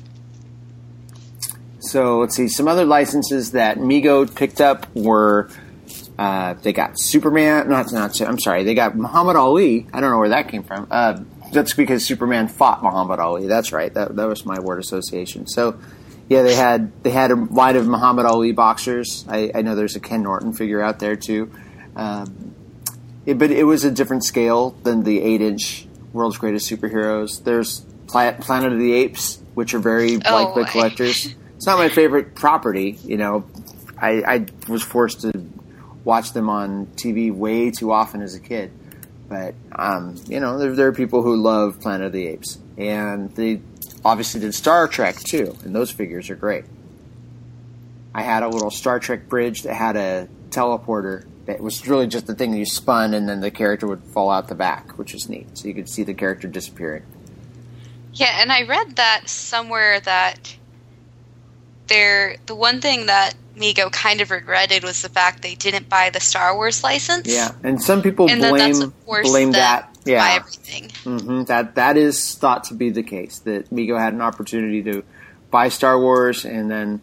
So let's see. Some other licenses that Mego picked up were they got Superman. I'm sorry. They got Muhammad Ali. I don't know where that came from. That's because Superman fought Muhammad Ali. That's right. That was my word association. So yeah, they had a line of Muhammad Ali boxers. I know there's a Ken Norton figure out there too. But it was a different scale than the 8-inch World's Greatest Superheroes. There's Planet of the Apes, which are very liked by collectors. It's not my favorite property, you know. I was forced to watch them on TV way too often as a kid. But, you know, there are people who love Planet of the Apes. And they obviously did Star Trek, too. And those figures are great. I had a little Star Trek bridge that had a teleporter. That was really just the thing you spun and then the character would fall out the back, which is neat. So you could see the character disappearing. Yeah, and I read that somewhere that the one thing that Mego kind of regretted was the fact they didn't buy the Star Wars license. Yeah, and some people blame that. Yeah, buy everything. Mm-hmm. That is thought to be the case, that Mego had an opportunity to buy Star Wars, and then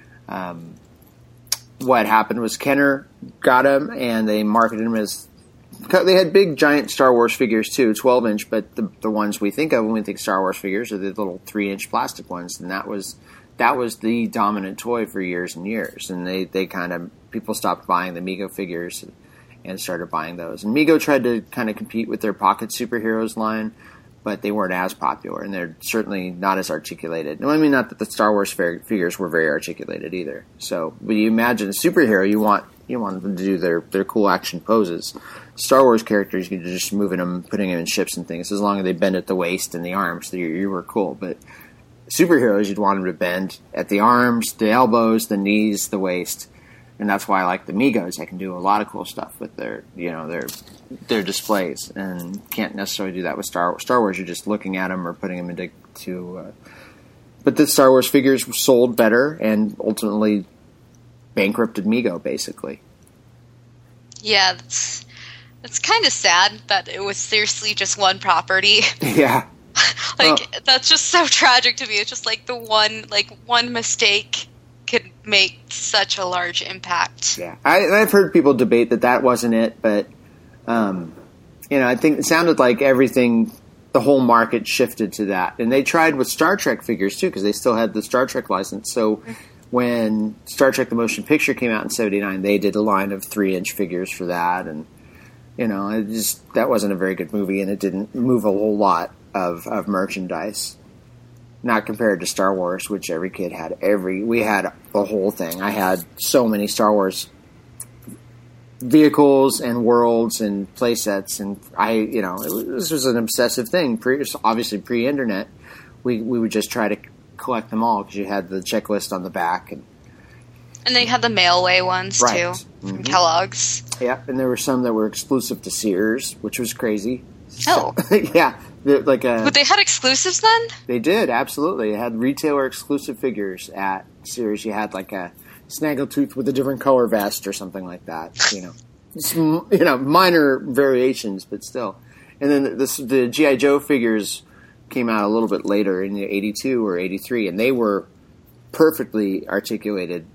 what happened was Kenner got him, and they marketed him as. They had big, giant Star Wars figures too, 12-inch, but the ones we think of when we think Star Wars figures are the little 3-inch plastic ones, and that was the dominant toy for years and years. And they kind of, people stopped buying the Mego figures and started buying those. And Mego tried to kind of compete with their Pocket Superheroes line, but they weren't as popular, and they're certainly not as articulated. No, I mean, not that the Star Wars figures were very articulated either. So when you imagine a superhero, you want them to do their cool action poses. Star Wars characters, you're just moving them, putting them in ships and things. As long as they bend at the waist and the arms, you were cool. But superheroes, you'd want them to bend at the arms, the elbows, the knees, the waist. And that's why I like the Megos. I can do a lot of cool stuff with their displays, and can't necessarily do that with Star Wars. You're just looking at them or putting them into. But the Star Wars figures sold better and ultimately bankrupted Mego, basically. Yeah, it's kind of sad that it was seriously just one property. Yeah. That's just so tragic to me. It's just like one mistake could make such a large impact. Yeah, I've heard people debate that wasn't it, but I think it sounded like everything, the whole market shifted to that, and they tried with Star Trek figures too because they still had the Star Trek license. So when Star Trek: The Motion Picture came out in '79, they did a line of 3-inch figures for that, and that wasn't a very good movie, and it didn't move a whole lot of merchandise. Not compared to Star Wars, which every kid had. We had the whole thing. I had so many Star Wars vehicles and worlds and play sets, and this was an obsessive thing. Obviously pre-internet, we would just try to collect them all because you had the checklist on the back, and they had the mailway ones too from Kellogg's. Yeah, and there were some that were exclusive to Sears, which was crazy. Oh, yeah. But they had exclusives then? They did, absolutely. They had retailer exclusive figures at Sears. You had like a Snaggletooth with a different color vest or something like that. Minor variations, but still. And then the G.I. Joe figures came out a little bit later in 82 or 83, and they were perfectly articulated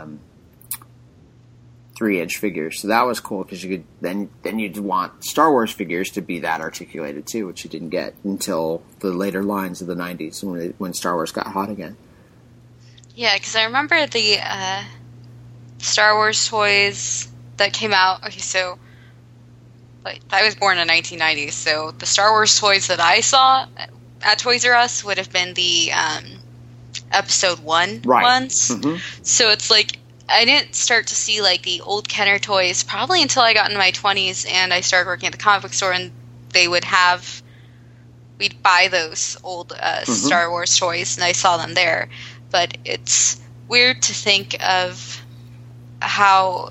3-inch figures, so that was cool because you could then you'd want Star Wars figures to be that articulated too, which you didn't get until the later lines of the 90s when Star Wars got hot again. Yeah, because I remember the Star Wars toys that came out. Okay, so I was born in 1990, so the Star Wars toys that I saw at Toys R Us would have been the Episode 1 ones. Mm-hmm. So it's like I didn't start to see like the old Kenner toys probably until I got into my 20s and I started working at the comic book store, and they would have we'd buy those old Star Wars toys, and I saw them there. But it's weird to think of how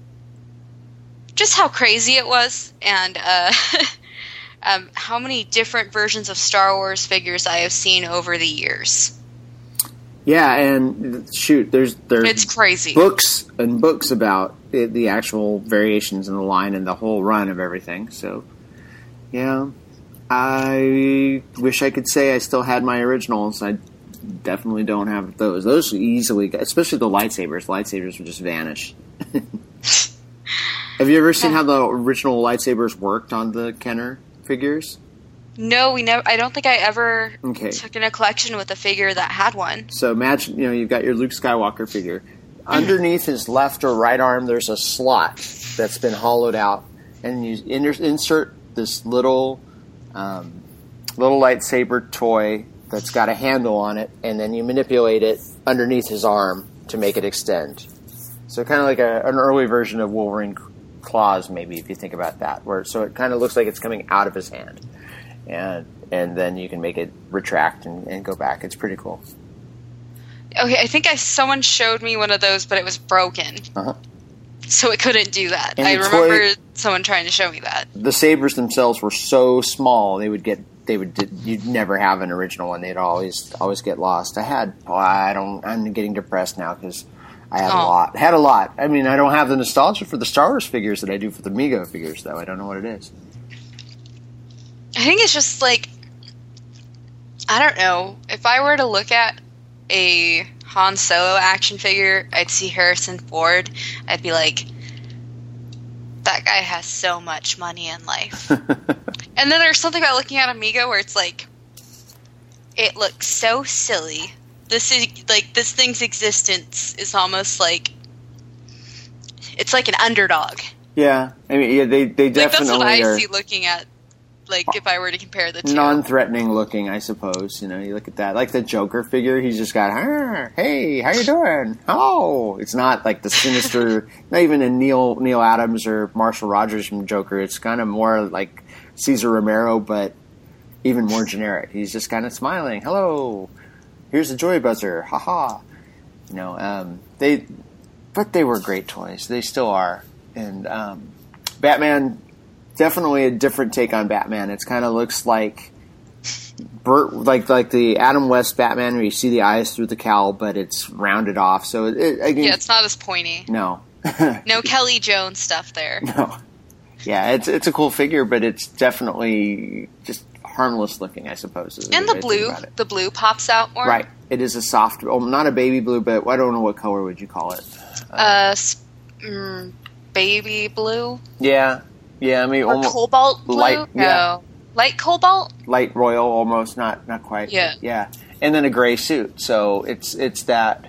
crazy it was, and how many different versions of Star Wars figures I have seen over the years. Yeah, and shoot, there's it's crazy. Books and books about the actual variations in the line and the whole run of everything. So, yeah, I wish I could say I still had my originals. I definitely don't have those. Those easily, especially the lightsabers. Lightsabers would just vanish. Have you ever seen how the original lightsabers worked on the Kenner figures? No, we never. I don't think I ever took in a collection with a figure that had one. So imagine, you've got your Luke Skywalker figure. Underneath his left or right arm, there's a slot that's been hollowed out, and you insert this little lightsaber toy that's got a handle on it, and then you manipulate it underneath his arm to make it extend. So kind of like an early version of Wolverine claws, maybe, if you think about that. So it kind of looks like it's coming out of his hand. And then you can make it retract and go back. It's pretty cool. Okay, I think someone showed me one of those, but it was broken. So it couldn't do that. And I remember someone trying to show me that. The sabers themselves were so small, you'd never have an original one. They'd always get lost. I'm getting depressed now because I had a lot. I mean, I don't have the nostalgia for the Star Wars figures that I do for the Mego figures, though. I don't know what it is. I think it's just like, I don't know. If I were to look at a Han Solo action figure, I'd see Harrison Ford. I'd be like, that guy has so much money in life. And then there's something about looking at Amigo where it's like, it looks so silly. This thing's existence is almost like, it's like an underdog. Yeah, I mean, they definitely that's what I are. see looking at. Like, if I were to compare the two. Non-threatening looking, I suppose. You look at that. Like the Joker figure, he's just got, hey, how you doing? Oh, it's not like the sinister, not even a Neil Adams or Marshall Rogers from Joker. It's kind of more like Cesar Romero, but even more generic. He's just kind of smiling. Hello, here's the joy buzzer. Ha-ha. But they were great toys. They still are. And Batman... Definitely a different take on Batman. It kind of looks like like the Adam West Batman where you see the eyes through the cowl, but it's rounded off. So it's not as pointy. No, no Kelly Jones stuff there. No, yeah, it's a cool figure, but it's definitely just harmless looking, I suppose. And the blue pops out more. Right, it is a soft, not a baby blue, but I don't know what color would you call it. Baby blue. Yeah. Yeah, I mean, or almost cobalt blue. Light cobalt. Light royal, almost not quite. Yeah, yeah, and then a gray suit. So it's that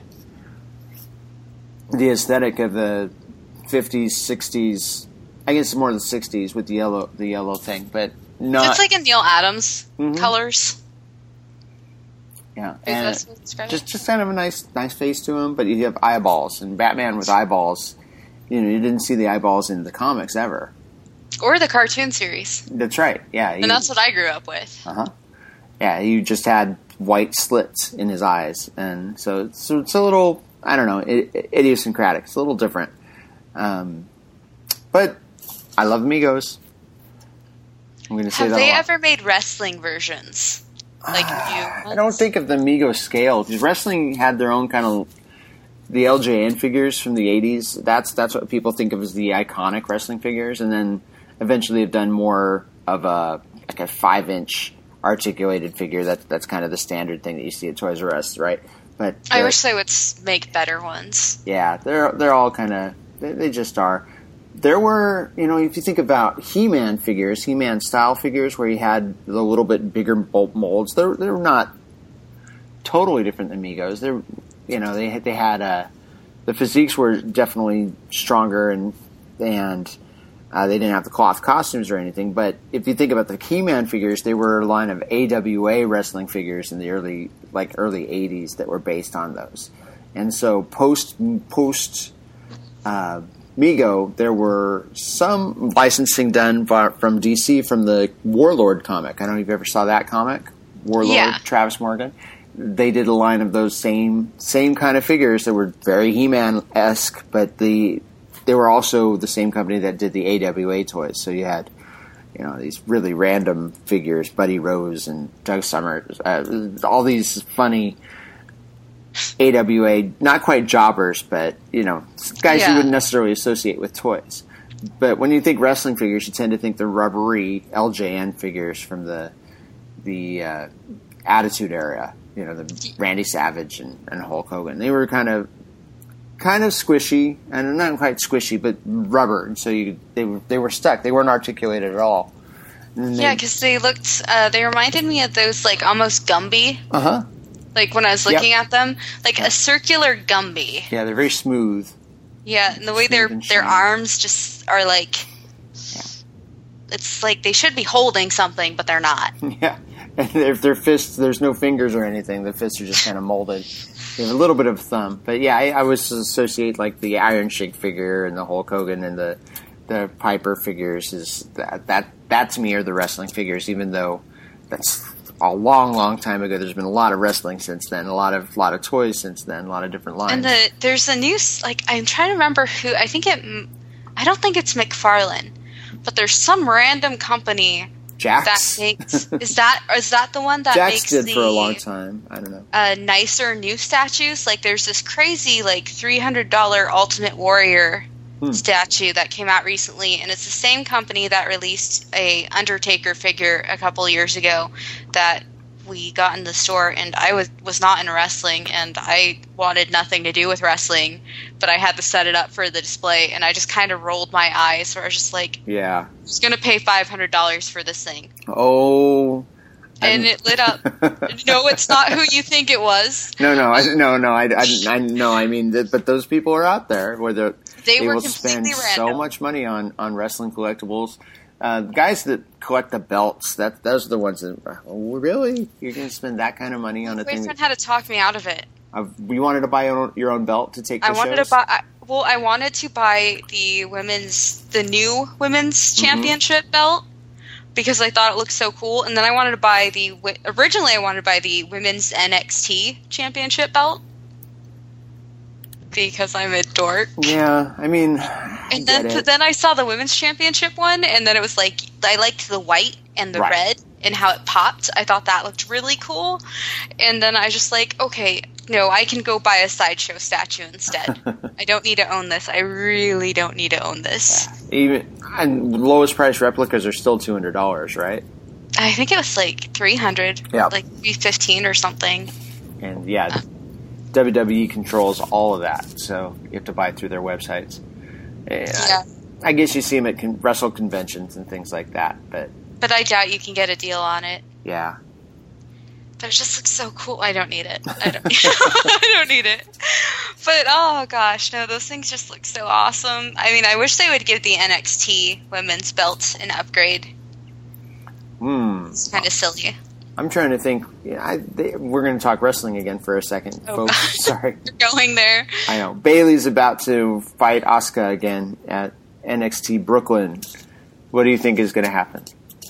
the aesthetic of the 50s, 60s. I guess more the 60s with the yellow thing, but not. It's like in Neil Adams colors. Yeah, and just kind of a nice face to him, but you have eyeballs, and Batman with eyeballs. You didn't see the eyeballs in the comics ever. Or the cartoon series. That's right, yeah. And that's what I grew up with. Yeah, you just had white slits in his eyes. And so it's a little, I don't know, idiosyncratic. It's a little different. But I love Amigos. I'm going to say that a lot. Have they ever made wrestling versions? Like new ones? I don't think of the Amigos scale. Because wrestling had their own kind of... The LJN figures from the 80s, that's what people think of as the iconic wrestling figures. And then... Eventually, have done more of a 5-inch articulated figure. That's kind of the standard thing that you see at Toys R Us, right? But I wish they would make better ones. Yeah, they're all kind of they just are. There were, if you think about He-Man figures, He-Man style figures, where you had the little bit bigger molds. They're not totally different than Amigos. They had the physiques were definitely stronger and they didn't have the cloth costumes or anything, but if you think about the He-Man figures, they were a line of AWA wrestling figures in the early 80s that were based on those. And so post Mego, there were some licensing done from DC from the Warlord comic. I don't know if you ever saw that comic, Warlord, Travis Morgan. They did a line of those same kind of figures that were very He-Man-esque, but they were also the same company that did the AWA toys. So you had, these really random figures, Buddy Rose and Doug Summers, all these funny AWA, not quite jobbers, but, guys you wouldn't necessarily associate with toys. But when you think wrestling figures, you tend to think the rubbery LJN figures from the Attitude Era, the Randy Savage and Hulk Hogan. They were kind of squishy, and not quite squishy, but rubber. And so they were stuck. They weren't articulated at all. Yeah, because they looked. They reminded me of those almost Gumby. Like when I was looking at them, like a circular Gumby. Yeah, they're very smooth. Yeah, and the way their arms just are it's like they should be holding something, but they're not. Yeah, and if their fists, there's no fingers or anything. The fists are just kind of molded. They have a little bit of a thumb, but yeah, I would associate the Iron Sheik figure and the Hulk Hogan and the Piper figures is that to me are the wrestling figures. Even though that's a long, long time ago, there's been a lot of wrestling since then, a lot of toys since then, a lot of different lines. And there's a new I'm trying to remember who. I don't think it's McFarlane, but there's some random company. Jax? That makes is that the one that Jax makes did for a long time. I don't know. Nicer new statues. There's this crazy $300 Ultimate Warrior statue that came out recently, and it's the same company that released a Undertaker figure a couple years ago that we got in the store, and I was not into wrestling, and I wanted nothing to do with wrestling, but I had to set it up for the display, and I just kind of rolled my eyes, where I was just yeah, I was going to pay $500 for this thing. Oh. And it lit up. No, it's not who you think it was. No. I mean, but those people are out there where they were will spend random. so much money on wrestling collectibles. Guys that collect the belts, those are the ones that, really? You're going to spend that kind of money on a thing? My boyfriend had to talk me out of it. You wanted to buy your own belt to take to shows? I wanted to buy the new women's championship belt because I thought it looked so cool, and then I wanted to buy originally I wanted to buy the women's NXT championship belt because I'm a dork. Yeah, I mean, but then I saw the women's championship one, and then it was I liked the white and the red and how it popped. I thought that looked really cool, and then I was just okay, no, I can go buy a Sideshow statue instead. I don't need to own this. I really don't need to own this. Yeah. And lowest price replicas are still $200, right? I think it was $300, yeah, $315 or something. And yeah, WWE controls all of that, so you have to buy it through their websites. Yeah. I guess you see them at wrestle conventions and things like that, but I doubt you can get a deal on it. Yeah. But it just looks so cool. I don't need it. I don't need it. But, oh gosh, no, those things just look so awesome. I mean, I wish they would give the NXT women's belt an upgrade. It's kind of silly. I'm trying to think. We're going to talk wrestling again for a second, folks. Gosh. Sorry. You're going there. I know. Bayley's about to fight Asuka again at NXT Brooklyn. What do you think is going to happen?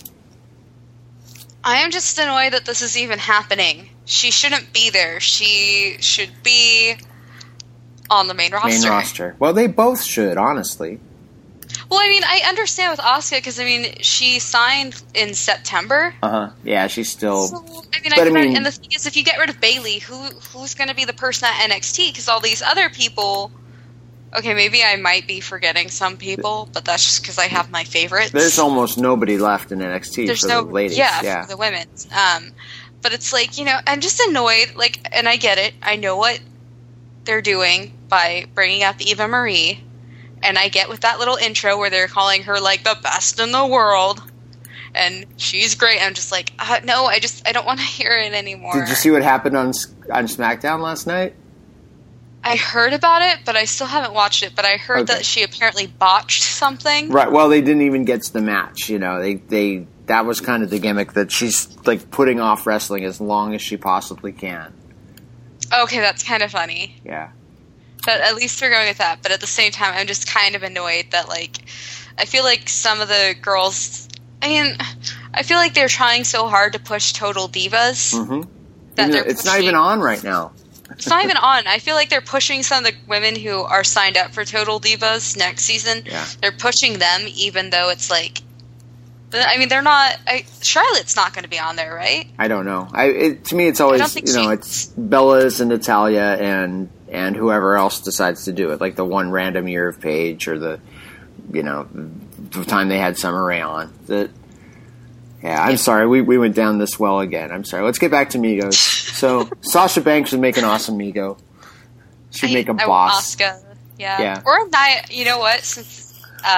I am just annoyed that this is even happening. She shouldn't be there. She should be on the main roster. Well, they both should, honestly. Well, I mean, I understand with Asuka because, I mean, she signed in September. Yeah, she's still... So, and the thing is, if you get rid of Bayley, who's going to be the person at NXT? Because all these other people... Okay, maybe I might be forgetting some people, but that's just because I have my favorites. There's almost nobody left in NXT for the ladies. Yeah, for the women's. But it's I'm just annoyed, and I get it. I know what they're doing by bringing up Eva Marie, and I get with that little intro where they're calling her, the best in the world, and she's great. I'm just no, I don't want to hear it anymore. Did you see what happened on SmackDown last night? I heard about it, but I still haven't watched it. But I heard that she apparently botched something. Right. Well, they didn't even get to the match. That was kind of the gimmick that she's putting off wrestling as long as she possibly can. Okay, that's kind of funny. Yeah. But at least they're going with that. But at the same time, I'm just kind of annoyed that, like, I feel like some of the girls... I mean, I feel like they're trying so hard to push Total Divas. Mm-hmm. It's not even on right now. It's not even on. I feel like they're pushing some of the women who are signed up for Total Divas next season. Yeah. They're pushing them, even though it's like... I mean, they're not... Charlotte's not going to be on there, right? I don't know. To me, it's always, it's Bella's and Natalya and whoever else decides to do it. Like the one random year of Paige or the time they had Summer Rae on. I'm sorry. We went down this well again. I'm sorry. Let's get back to Migos. So Sasha Banks would make an awesome Migo. She'd make a boss. Asuka, yeah. Or Nia. You know what? Since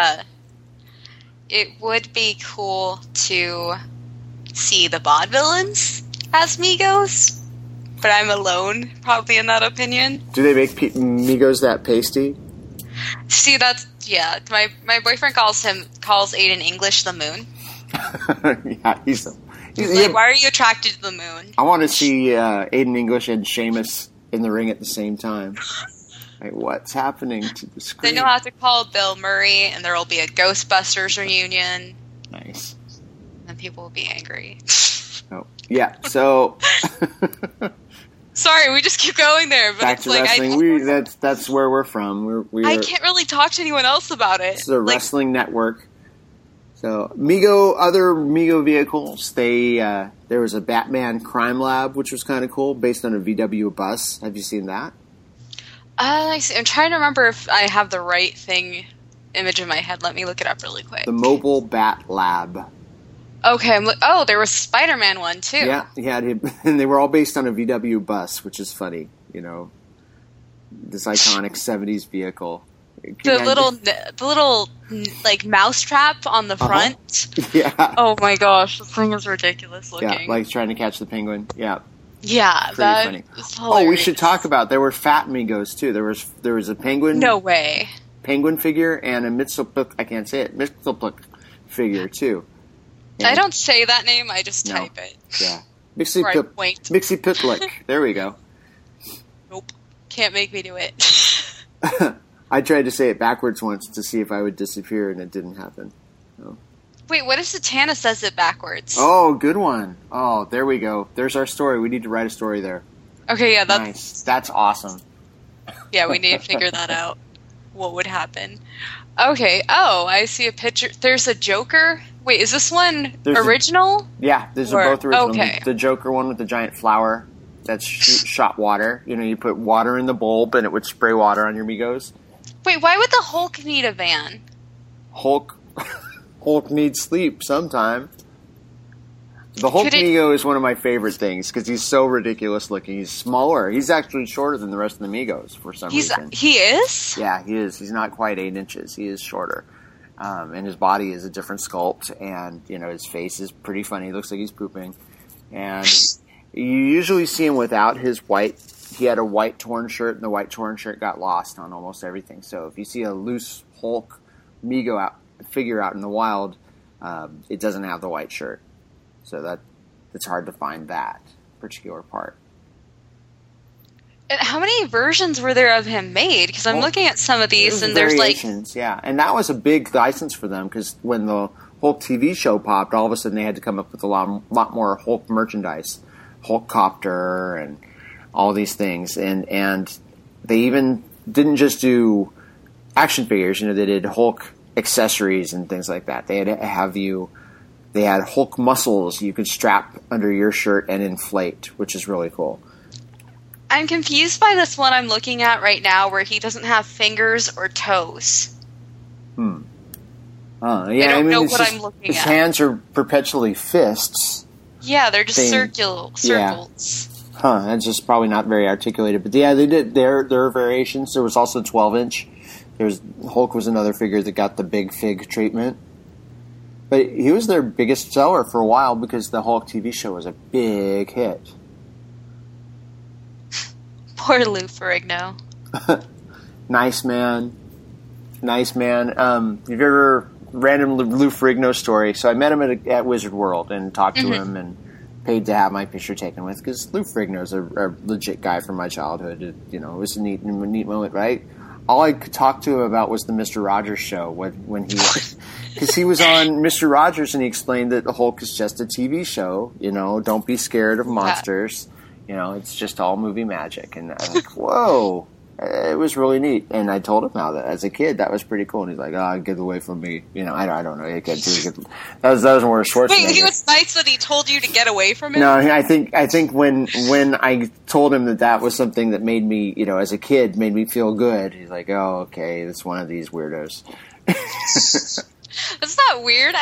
it would be cool to see the Vaudevillains as Migos, but I'm alone probably in that opinion. Do they make Migos that pasty? See, that's My boyfriend calls Aiden English the moon. Yeah, he's like, why are you attracted to the moon? I want to see Aiden English and Sheamus in the ring at the same time. Like, what's happening to the screen? Then you'll have to call Bill Murray, and there will be a Ghostbusters reunion. Nice. And people will be angry. Oh, yeah. So. Sorry, we just keep going there. But back it's to like, wrestling. That's where we're from. I can't really talk to anyone else about it. It's a wrestling network. So other Migo vehicles. There was a Batman Crime Lab, which was kind of cool, based on a VW bus. Have you seen that? I'm trying to remember if I have the right image in my head. Let me look it up really quick. The Mobile Bat Lab. Okay. there was a Spider-Man one too. Yeah, and they were all based on a VW bus, which is funny. This iconic '70s vehicle. The little like mousetrap on the front. Yeah. Oh my gosh, this thing is ridiculous looking. Yeah, like trying to catch the penguin. Yeah. Yeah, that funny. Is hilarious. Oh, we should talk about. There were Fat Migos too. There was a penguin. No way. Penguin figure and a Mxyzptlk figure too. And I don't say that name. I just type it. Yeah. Mxyzptlk. There we go. Nope. Can't make me do it. I tried to say it backwards once to see if I would disappear, and it didn't happen. So. Wait, what if Satana says it backwards? Oh, good one. Oh, there we go. There's our story. We need to write a story there. Okay, yeah, that's... Nice. That's awesome. Yeah, we need to figure that out. What would happen? Okay, I see a picture. There's a Joker. Wait, is this one original? Yeah, these are both original. Okay. The Joker one with the giant flower that's shot water. You put water in the bulb, and it would spray water on your Migos. Wait, why would the Hulk need a van? Hulk needs sleep sometime. The Hulk Migo is one of my favorite things because he's so ridiculous looking. He's smaller. He's actually shorter than the rest of the Migos for some reason. He is? Yeah, he is. He's not quite 8 inches. He is shorter. And his body is a different sculpt. And, his face is pretty funny. He looks like he's pooping. And you usually see him without his white... He had a white torn shirt, and the white torn shirt got lost on almost everything. So if you see a loose Hulk Migo figure out in the wild, it doesn't have the white shirt. So it's hard to find that particular part. And how many versions were there of him made? Because I'm looking at some of these, and there's variations, yeah. And that was a big license for them, because when the Hulk TV show popped, all of a sudden they had to come up with a lot more Hulk merchandise. Hulkcopter and all these things. And they even didn't just do action figures. They did Hulk accessories and things like that. They had Hulk muscles you could strap under your shirt and inflate, which is really cool. I'm confused by this one I'm looking at right now where he doesn't have fingers or toes. Yeah, I don't know what I'm looking at. His hands are perpetually fists. Yeah, they're just circles. Yeah. That's just probably not very articulated. But yeah, they did. There are variations. There was also 12-inch. Hulk was another figure that got the big fig treatment. But he was their biggest seller for a while because the Hulk TV show was a big hit. Poor Lou Ferrigno. Nice man. Have you ever random Lou Ferrigno story? So I met him at Wizard World and talked to him, and paid to have my picture taken with, because Lou Ferrigno's a legit guy from my childhood. It was a neat moment, right? All I could talk to him about was the Mr. Rogers show when he, because he was on Mr. Rogers and he explained that the Hulk is just a TV show. Don't be scared of monsters. It's just all movie magic. And I'm like, whoa. It was really neat, and I told him how that as a kid that was pretty cool. And he's like, "Get away from me!" I don't know. That was more Schwarzenegger. Wait, he was nice that he told you to get away from him. No, I think when I told him that was something that made me, as a kid, made me feel good. He's like, "Oh, okay, it's one of these weirdos." That's not weird.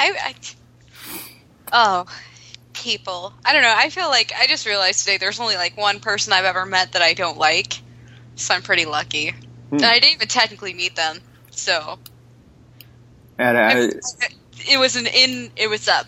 People. I don't know. I feel like I just realized today there's only like one person I've ever met that I don't like. So I'm pretty lucky. And I didn't even technically meet them, so. And it was a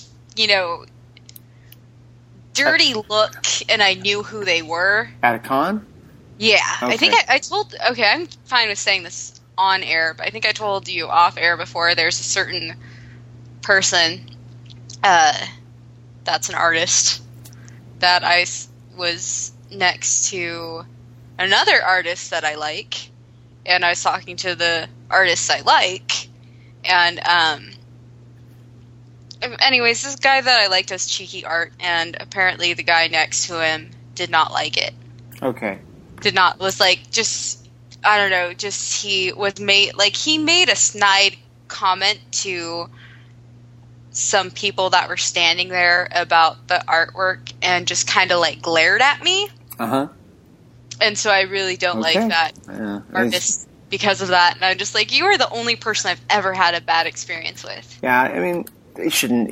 dirty look, and I knew who they were. At a con? Yeah. Okay. I think I told, I'm fine with saying this on air, but I think I told you off air before, there's a certain person, that's an artist, that I was next to another artist that I like, and I was talking to the artists I like, and anyways, this guy that I like does cheeky art, and apparently the guy next to him did not like it. Okay. Was like, just, I don't know, just he made a snide comment to some people that were standing there about the artwork and just kind of like glared at me. Uh-huh. And so I really don't like that artist because of that. And I'm just like, you are the only person I've ever had a bad experience with. Yeah, I mean, they shouldn't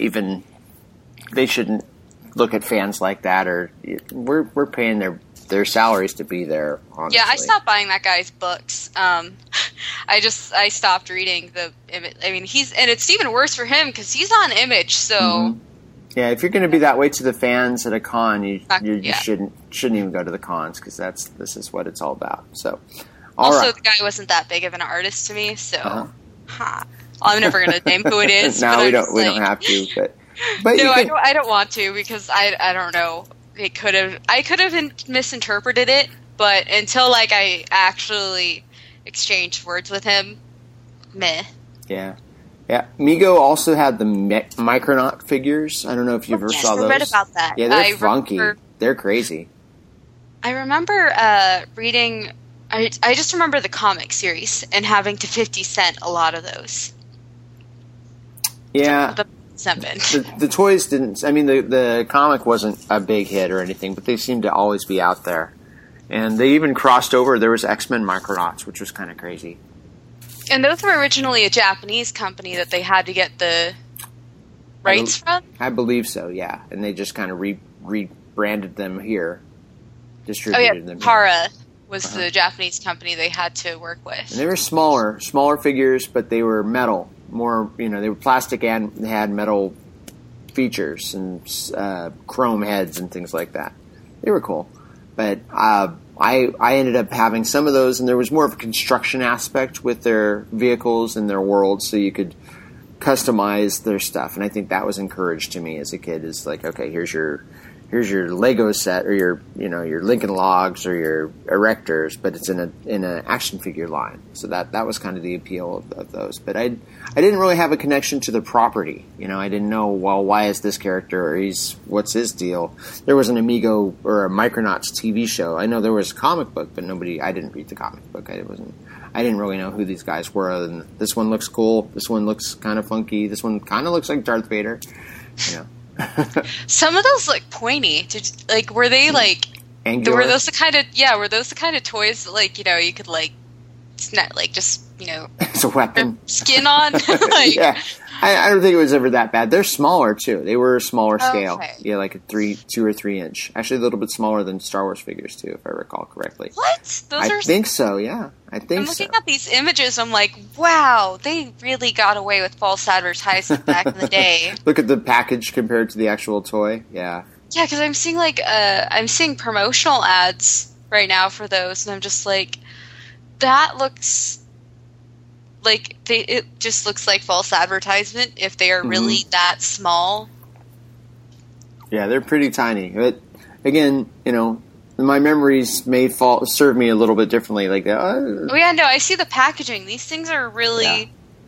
look at fans like that, or we're paying their salaries to be there, honestly. Yeah, I stopped buying that guy's books. I stopped reading and it's even worse for him because he's on Image, so... Mm-hmm. Yeah, if you're going to be that way to the fans at a con, you shouldn't even go to the cons, because this is what it's all about. So, the guy wasn't that big of an artist to me, so I'm never going to name who it is. No, we don't have to. But no, I don't want to, because I don't know. I could have misinterpreted it, but until I actually exchanged words with him, meh. Yeah. Yeah, Mego also had the Micronaut figures. I don't know if you ever saw those. I read about that. Yeah, they're funky. They're crazy. I remember reading... I just remember the comic series and having to 50 cent a lot of those. Yeah. The toys didn't... I mean, the comic wasn't a big hit or anything, but they seemed to always be out there. And they even crossed over. There was X-Men Micronauts, which was kind of crazy. And those were originally a Japanese company that they had to get the rights from? I believe so, yeah. And they just kind of rebranded them here, distributed them here. Para was the Japanese company they had to work with. And they were smaller figures, but they were metal. More, they were plastic and they had metal features and chrome heads and things like that. They were cool. But I ended up having some of those, and there was more of a construction aspect with their vehicles and their worlds, so you could customize their stuff. And I think that was encouraged to me as a kid. Is like, okay, here's your Lego set, or your Lincoln Logs or your Erectors, but it's in a action figure line. So that was kind of the appeal of those. But I didn't really have a connection to the property. I didn't know, well, why is this character, or what's his deal? There was an Amigo or a Micronauts TV show. I know there was a comic book, but I didn't read the comic book. I didn't really know who these guys were, other than this one looks cool, this one looks kind of funky, this one kind of looks like Darth Vader. Some of those look pointy. Were they angular? Were those the kind of toys that you could it's a weapon, skin on? Yeah, I don't think it was ever that bad. They're smaller too. They were a smaller scale. Okay. Yeah, like a 2 or 3 inch. Actually, a little bit smaller than Star Wars figures too, if I recall correctly. What? I think so. Yeah, I think so. I'm looking at these images. I'm like, wow, they really got away with false advertising back in the day. Look at the package compared to the actual toy. Yeah. Yeah, because I'm seeing promotional ads right now for those, and I'm just like, that looks like it just looks like false advertisement if they are really that small. Yeah, they're pretty tiny. But again, my memories may serve me a little bit differently. Like, oh yeah, no, I see the packaging. These things are really,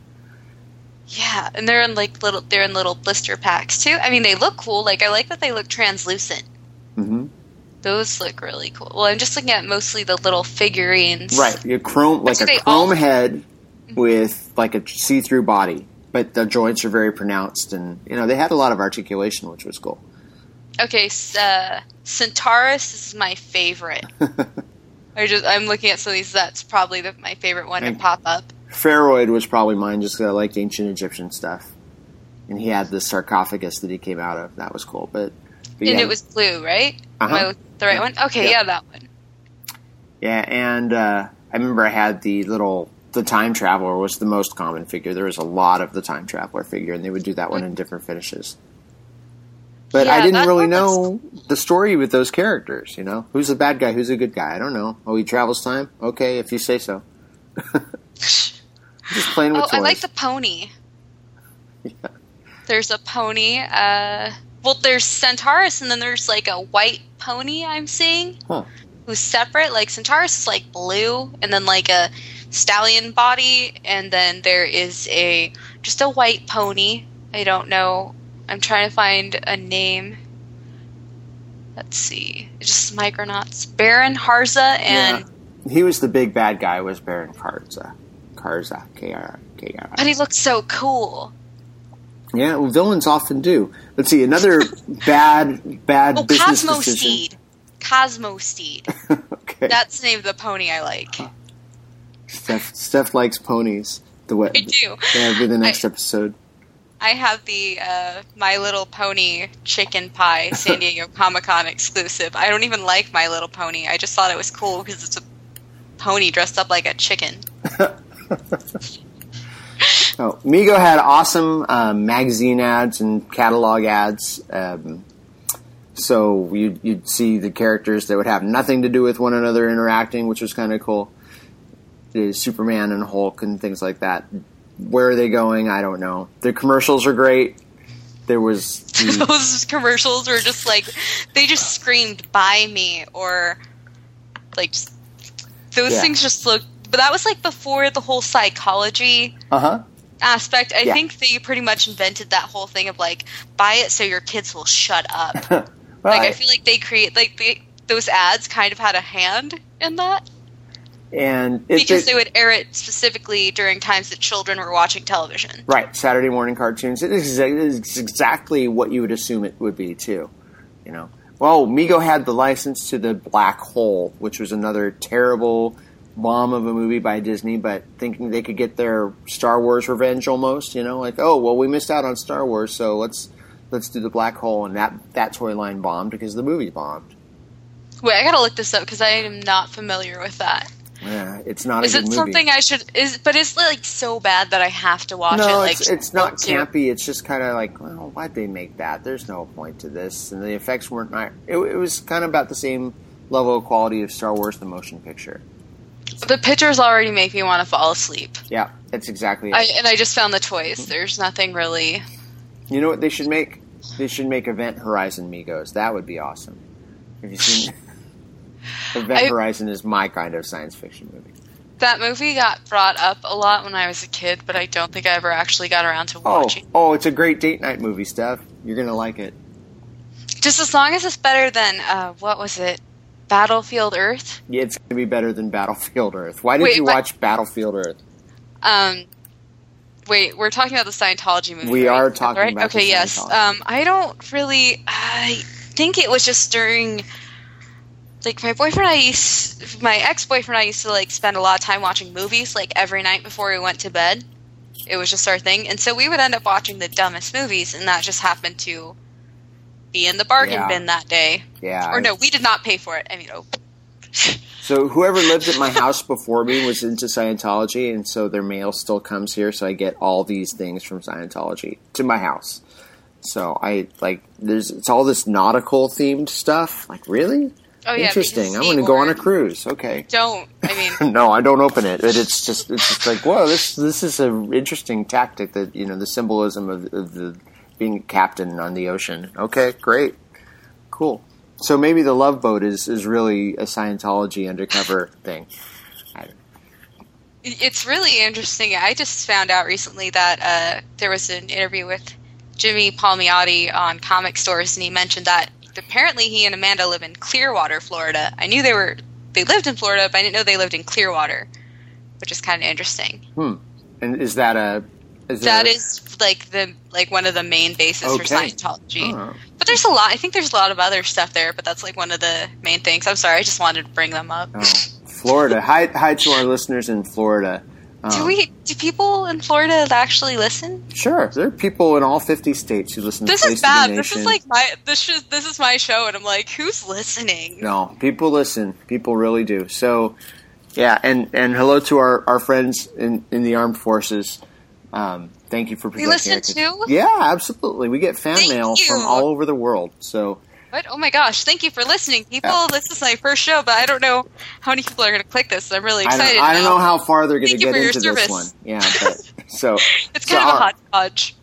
yeah, and they're in little blister packs too. I mean, they look cool. Like, I like that they look translucent. Mm-hmm. Those look really cool. Well, I'm just looking at mostly the little figurines. Right, a chrome head with like a see-through body, but the joints are very pronounced, and they had a lot of articulation, which was cool. Okay, Centaurus is my favorite. I'm looking at some of these. That's probably my favorite one to pop up. Pharoid was probably mine, just because I liked ancient Egyptian stuff, and he had this sarcophagus that he came out of. That was cool, but and it was blue, right? Uh-huh. Am I the right one? Okay, yeah, that one. Yeah, and I remember I had the Time Traveler was the most common figure. There was a lot of the Time Traveler figure, and they would do that one in different finishes. But I didn't really know the story with those characters, Who's the bad guy? Who's the good guy? I don't know. Oh, he travels time? Okay, if you say so. Just playing with toys. I like the pony. Yeah. There's a pony. There's Centaurus, and then there's like a white pony I'm seeing. Who's separate. Like, Centaurus is like blue, and then like a stallion body, and then there is just a white pony. I don't know. I'm trying to find a name. Let's see. Just Micronauts. Baron Harza and... Yeah. He was the big bad guy, was Baron Karza. Karza. K-R-K-R. But he looked so cool. Yeah, well, villains often do. Let's see, another bad business decision. Cosmosteed. Okay. That's the name of the pony I like. Steph likes ponies. I do. That'll be the next episode. I have the My Little Pony chicken pie San Diego Comic-Con exclusive. I don't even like My Little Pony. I just thought it was cool because it's a pony dressed up like a chicken. Mego had awesome magazine ads and catalog ads. So you'd see the characters that would have nothing to do with one another interacting, which was kind of cool. Superman and Hulk and things like that. Where are they going? I don't know. The commercials are great. There was... Those commercials were just like... They just screamed, "Buy me," or... Like, those things just looked... But that was like before the whole psychology aspect. I think they pretty much invented that whole thing of like, buy it so your kids will shut up. I feel like they create... those ads kind of had a hand in that. And because they would air it specifically during times that children were watching television. Right, Saturday morning cartoons. It is exactly what you would assume it would be, too. Well, Mego had the license to the Black Hole, which was another terrible bomb of a movie by Disney, but thinking they could get their Star Wars revenge almost, like, oh, well, we missed out on Star Wars, so let's do the Black Hole, and that toy line bombed because the movie bombed. Wait, I gotta look this up because I am not familiar with that. Yeah, it's not a good movie. Is it something I should... But it's like so bad that I have to watch it? No, it's not campy. It's just kind of like, well, why'd they make that? There's no point to this. And the effects weren't... It was kind of about the same level of quality of Star Wars the motion picture. The pictures already make me want to fall asleep. Yeah, that's exactly it. And I just found the toys. There's nothing really... You know what they should make? They should make Event Horizon Megos. That would be awesome. Have you seen... Event Horizon is my kind of science fiction movie. That movie got brought up a lot when I was a kid, but I don't think I ever actually got around to watching. Oh, it's a great date night movie, Steph. You're going to like it. Just as long as it's better than, what was it? Battlefield Earth? Yeah, it's going to be better than Battlefield Earth. Why did you watch Battlefield Earth? Wait, we're talking about the Sentology movie. We are talking about the Scientology. Yes. I don't really... I think it was just during... Like, my ex-boyfriend and I used to, like, spend a lot of time watching movies, like, every night before we went to bed. It was just our thing. And so we would end up watching the dumbest movies, and that just happened to be in the bargain bin that day. Yeah. Or no, we did not pay for it. I mean, So whoever lived at my house before me was into Scientology, and so their mail still comes here, so I get all these things from Scientology to my house. So it's all this nautical-themed stuff. Like, really? Oh, yeah, interesting. I'm going to go on a cruise. Okay. Don't. I mean... No, I don't open it. It's just like, whoa, this is an interesting tactic that, the symbolism of the being a captain on the ocean. Okay, great. cool. So maybe the Love Boat is really a Scientology undercover thing. It's really interesting. I just found out recently that there was an interview with Jimmy Palmiotti on Comic Stores, and he mentioned that apparently he and Amanda live in Clearwater, Florida. I knew they lived in Florida, but I didn't know they lived in Clearwater, which is kind of interesting. And is that is like one of the main bases for Scientology. But there's a lot. I think there's a lot of other stuff there, but that's like one of the main things. I'm sorry, I just wanted to bring them up. Florida. Hi to our listeners in Florida. Do people in Florida actually listen? Sure, there are people in all 50 states who listen. This to is bad. This is like this is my show, and I'm like, who's listening? No, people listen. People really do. So, yeah, and hello to our friends in the armed forces. Thank you for presenting. You listen too? Yeah, absolutely. We get fan mail from all over the world. So. What? Oh my gosh! Thank you for listening, people. Yeah. This is my first show, but I don't know how many people are going to click this. I'm really excited. I don't know how far they're going to get into this one. Yeah, but, so it's kind of a hodgepodge.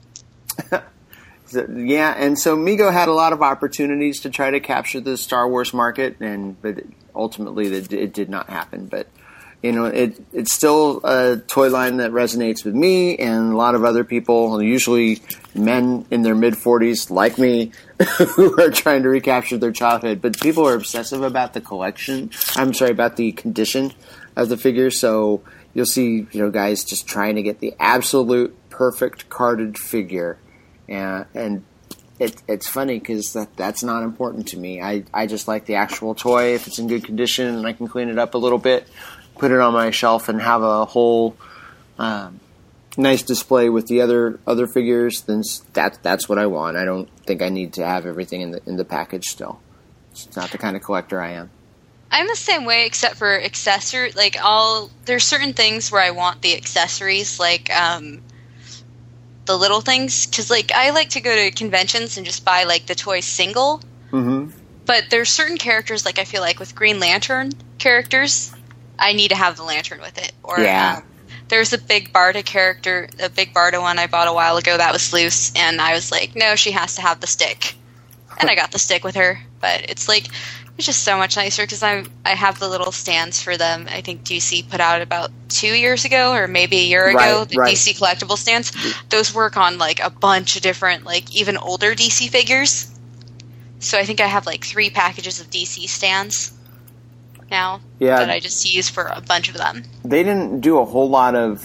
Yeah, and so Mego had a lot of opportunities to try to capture the Star Wars market, but ultimately it did not happen. But it's still a toy line that resonates with me and a lot of other people, usually men in their mid-40s like me, who are trying to recapture their childhood. But people are obsessive about the collection. I'm sorry, about the condition of the figures. So you'll see, guys just trying to get the absolute perfect carded figure. And it's funny because that's not important to me. I just like the actual toy. If it's in good condition and I can clean it up a little bit, put it on my shelf and have a whole nice display with the other figures, then that's what I want. I don't think I need to have everything in the package still. It's not the kind of collector I am. I'm the same way, except for accessory. Like there's certain things where I want the accessories, like the little things, because like I like to go to conventions and just buy like the toys single. Mm-hmm. But there's certain characters, like I feel like with Green Lantern characters, I need to have the lantern with it. Or there's a Big Barda character, a Big Barda one I bought a while ago that was loose, and I was like, no, she has to have the stick. And I got the stick with her. But it's like, it's just so much nicer because I have the little stands for them. I think DC put out about 2 years ago or maybe a year ago, the DC collectible stands. Those work on like a bunch of different, like even older DC figures. So I think I have like 3 packages of DC stands now that I just use for a bunch of them. They didn't do a whole lot of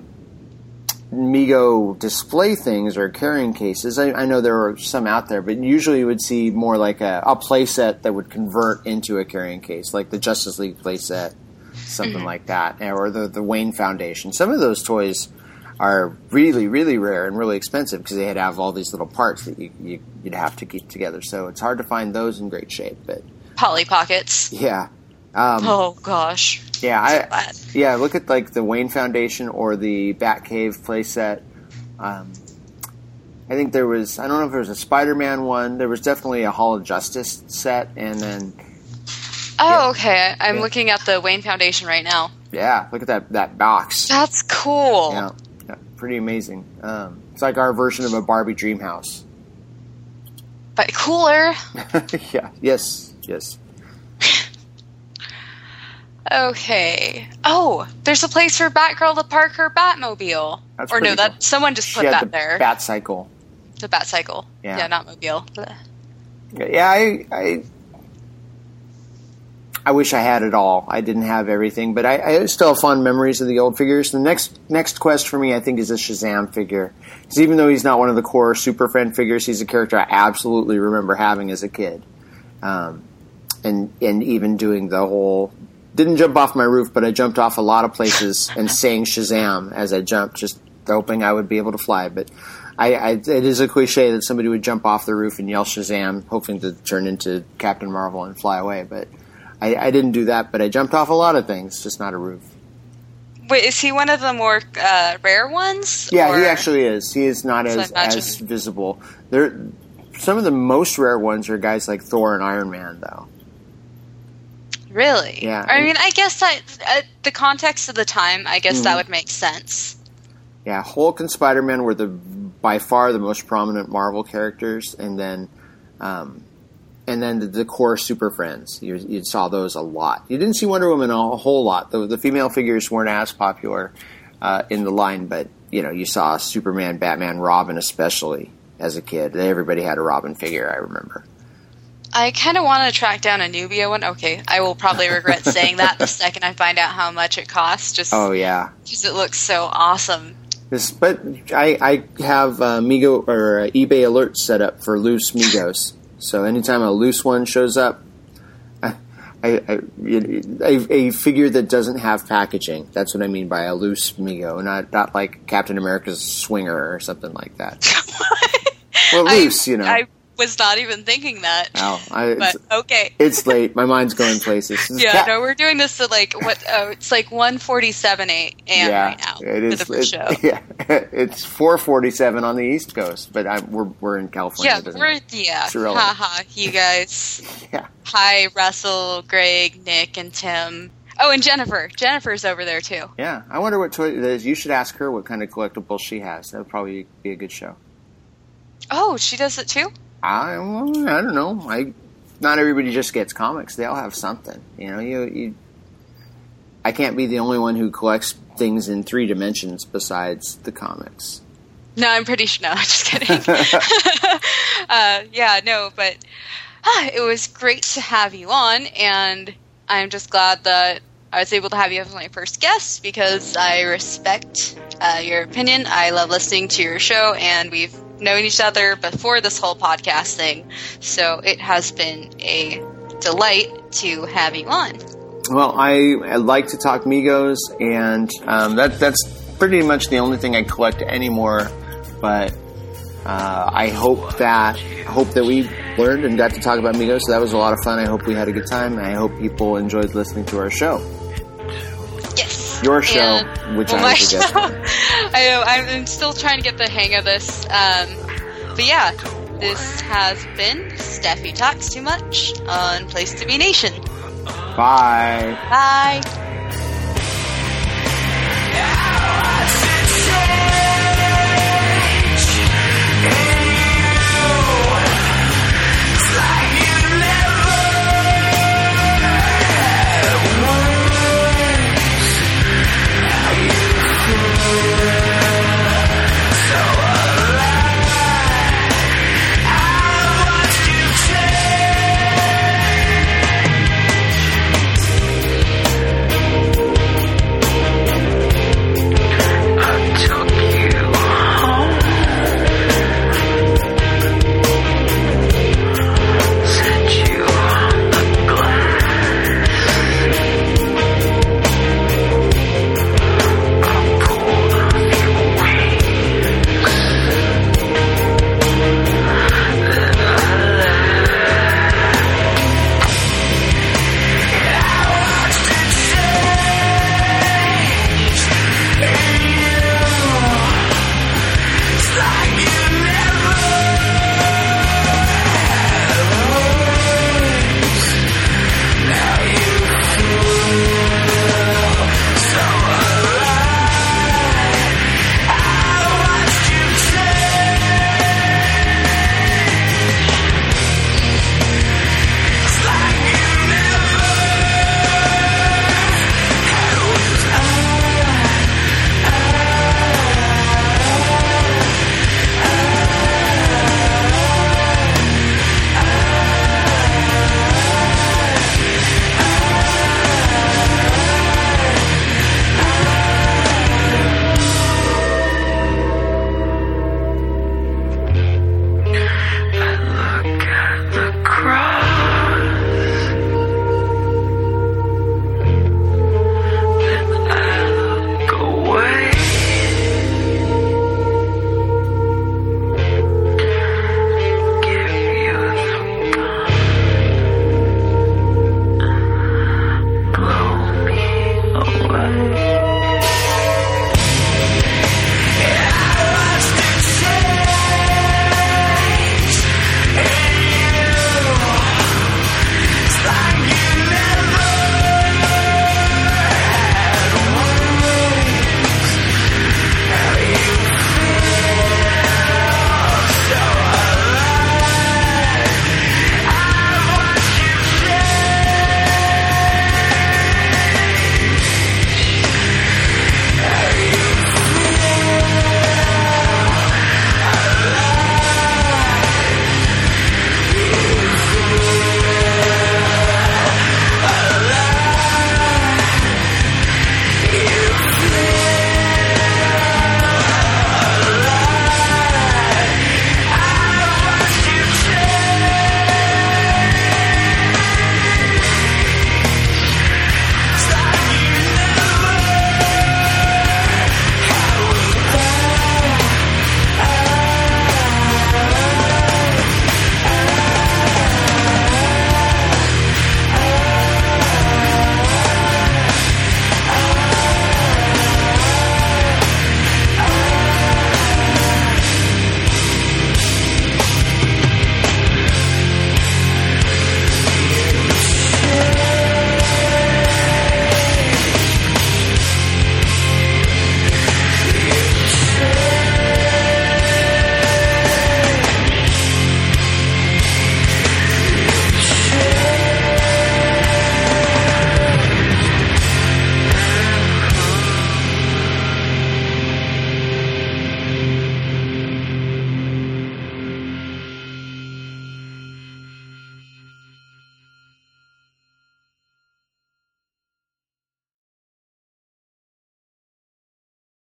Mego display things or carrying cases. I know there are some out there, but usually you would see more like a play set that would convert into a carrying case, like the Justice League play set, something like that, or the Wayne Foundation. Some of those toys are really, really rare and really expensive because they had to have all these little parts that you'd have to keep together. So it's hard to find those in great shape. But Polly Pockets. Yeah. Oh gosh. Yeah, look at like the Wayne Foundation or the Batcave playset. I think there was, I don't know if there was a Spider-Man one. There was definitely a Hall of Justice set, and then. Okay. I'm looking at the Wayne Foundation right now. Yeah, look at that box. That's cool. Yeah, pretty amazing. It's like our version of a Barbie dream house, but cooler. Yeah. Yes. Okay. Oh, there's a place for Batgirl to park her Batmobile. That's or no, cool. Someone just put that there. Batcycle. The Batcycle. Yeah, not Mobile. Yeah, I wish I had it all. I didn't have everything, but I still have fond memories of the old figures. The next quest for me, I think, is a Shazam figure. Because even though he's not one of the core Super Friend figures, he's a character I absolutely remember having as a kid. And even doing the whole... Didn't jump off my roof, but I jumped off a lot of places and sang Shazam as I jumped, just hoping I would be able to fly. But it is a cliche that somebody would jump off the roof and yell Shazam, hoping to turn into Captain Marvel and fly away. But I didn't do that, but I jumped off a lot of things, just not a roof. Wait, is he one of the more rare ones? Yeah, he actually is. He is not as visible. Some of the most rare ones are guys like Thor and Iron Man, though. Really? Yeah. I mean, I guess that the context of the time, I guess that would make sense. Yeah, Hulk and Spider-Man were by far the most prominent Marvel characters, and then and then the core Super Friends. You saw those a lot. You didn't see Wonder Woman a whole lot. The female figures weren't as popular in the line, but you saw Superman, Batman, Robin, especially as a kid. Everybody had a Robin figure, I remember. I kind of want to track down a Nubia one. Okay, I will probably regret saying that the second I find out how much it costs. Oh yeah, because it looks so awesome. But I have Mego or eBay alerts set up for loose Megos. So anytime a loose one shows up, a figure that doesn't have packaging. That's what I mean by a loose Mego, not like Captain America's Swinger or something like that. Well, loose, I was not even thinking that. Oh, but okay. It's late. My mind's going places. No, we're doing this at it's like 1:47 a.m. right now for the show. Yeah, it's 4:47 on the East Coast, but we're in California. Haha, you guys. Yeah. Hi, Russell, Greg, Nick, and Tim. Oh, and Jennifer. Jennifer's over there too. Yeah, I wonder what toy. You should ask her what kind of collectibles she has. That would probably be a good show. Oh, she does it too? I don't know. Not everybody just gets comics. They all have something. I can't be the only one who collects things in 3 dimensions besides the comics. No, I'm pretty sure. No, I'm just kidding. But it was great to have you on, and I'm just glad that I was able to have you as my first guest because I respect your opinion. I love listening to your show, and we've known each other before this whole podcast thing, so it has been a delight to have you on. Well, I like to talk Megos, and that's pretty much the only thing I collect anymore. But I hope that we learned and got to talk about Megos. So that was a lot of fun. I hope we had a good time, and I hope people enjoyed listening to our show. Yes. Your show, which I was a guest on. I know, I'm still trying to get the hang of this. But yeah, this has been Steffi Talks Too Much on Place to Be Nation. Bye. Bye.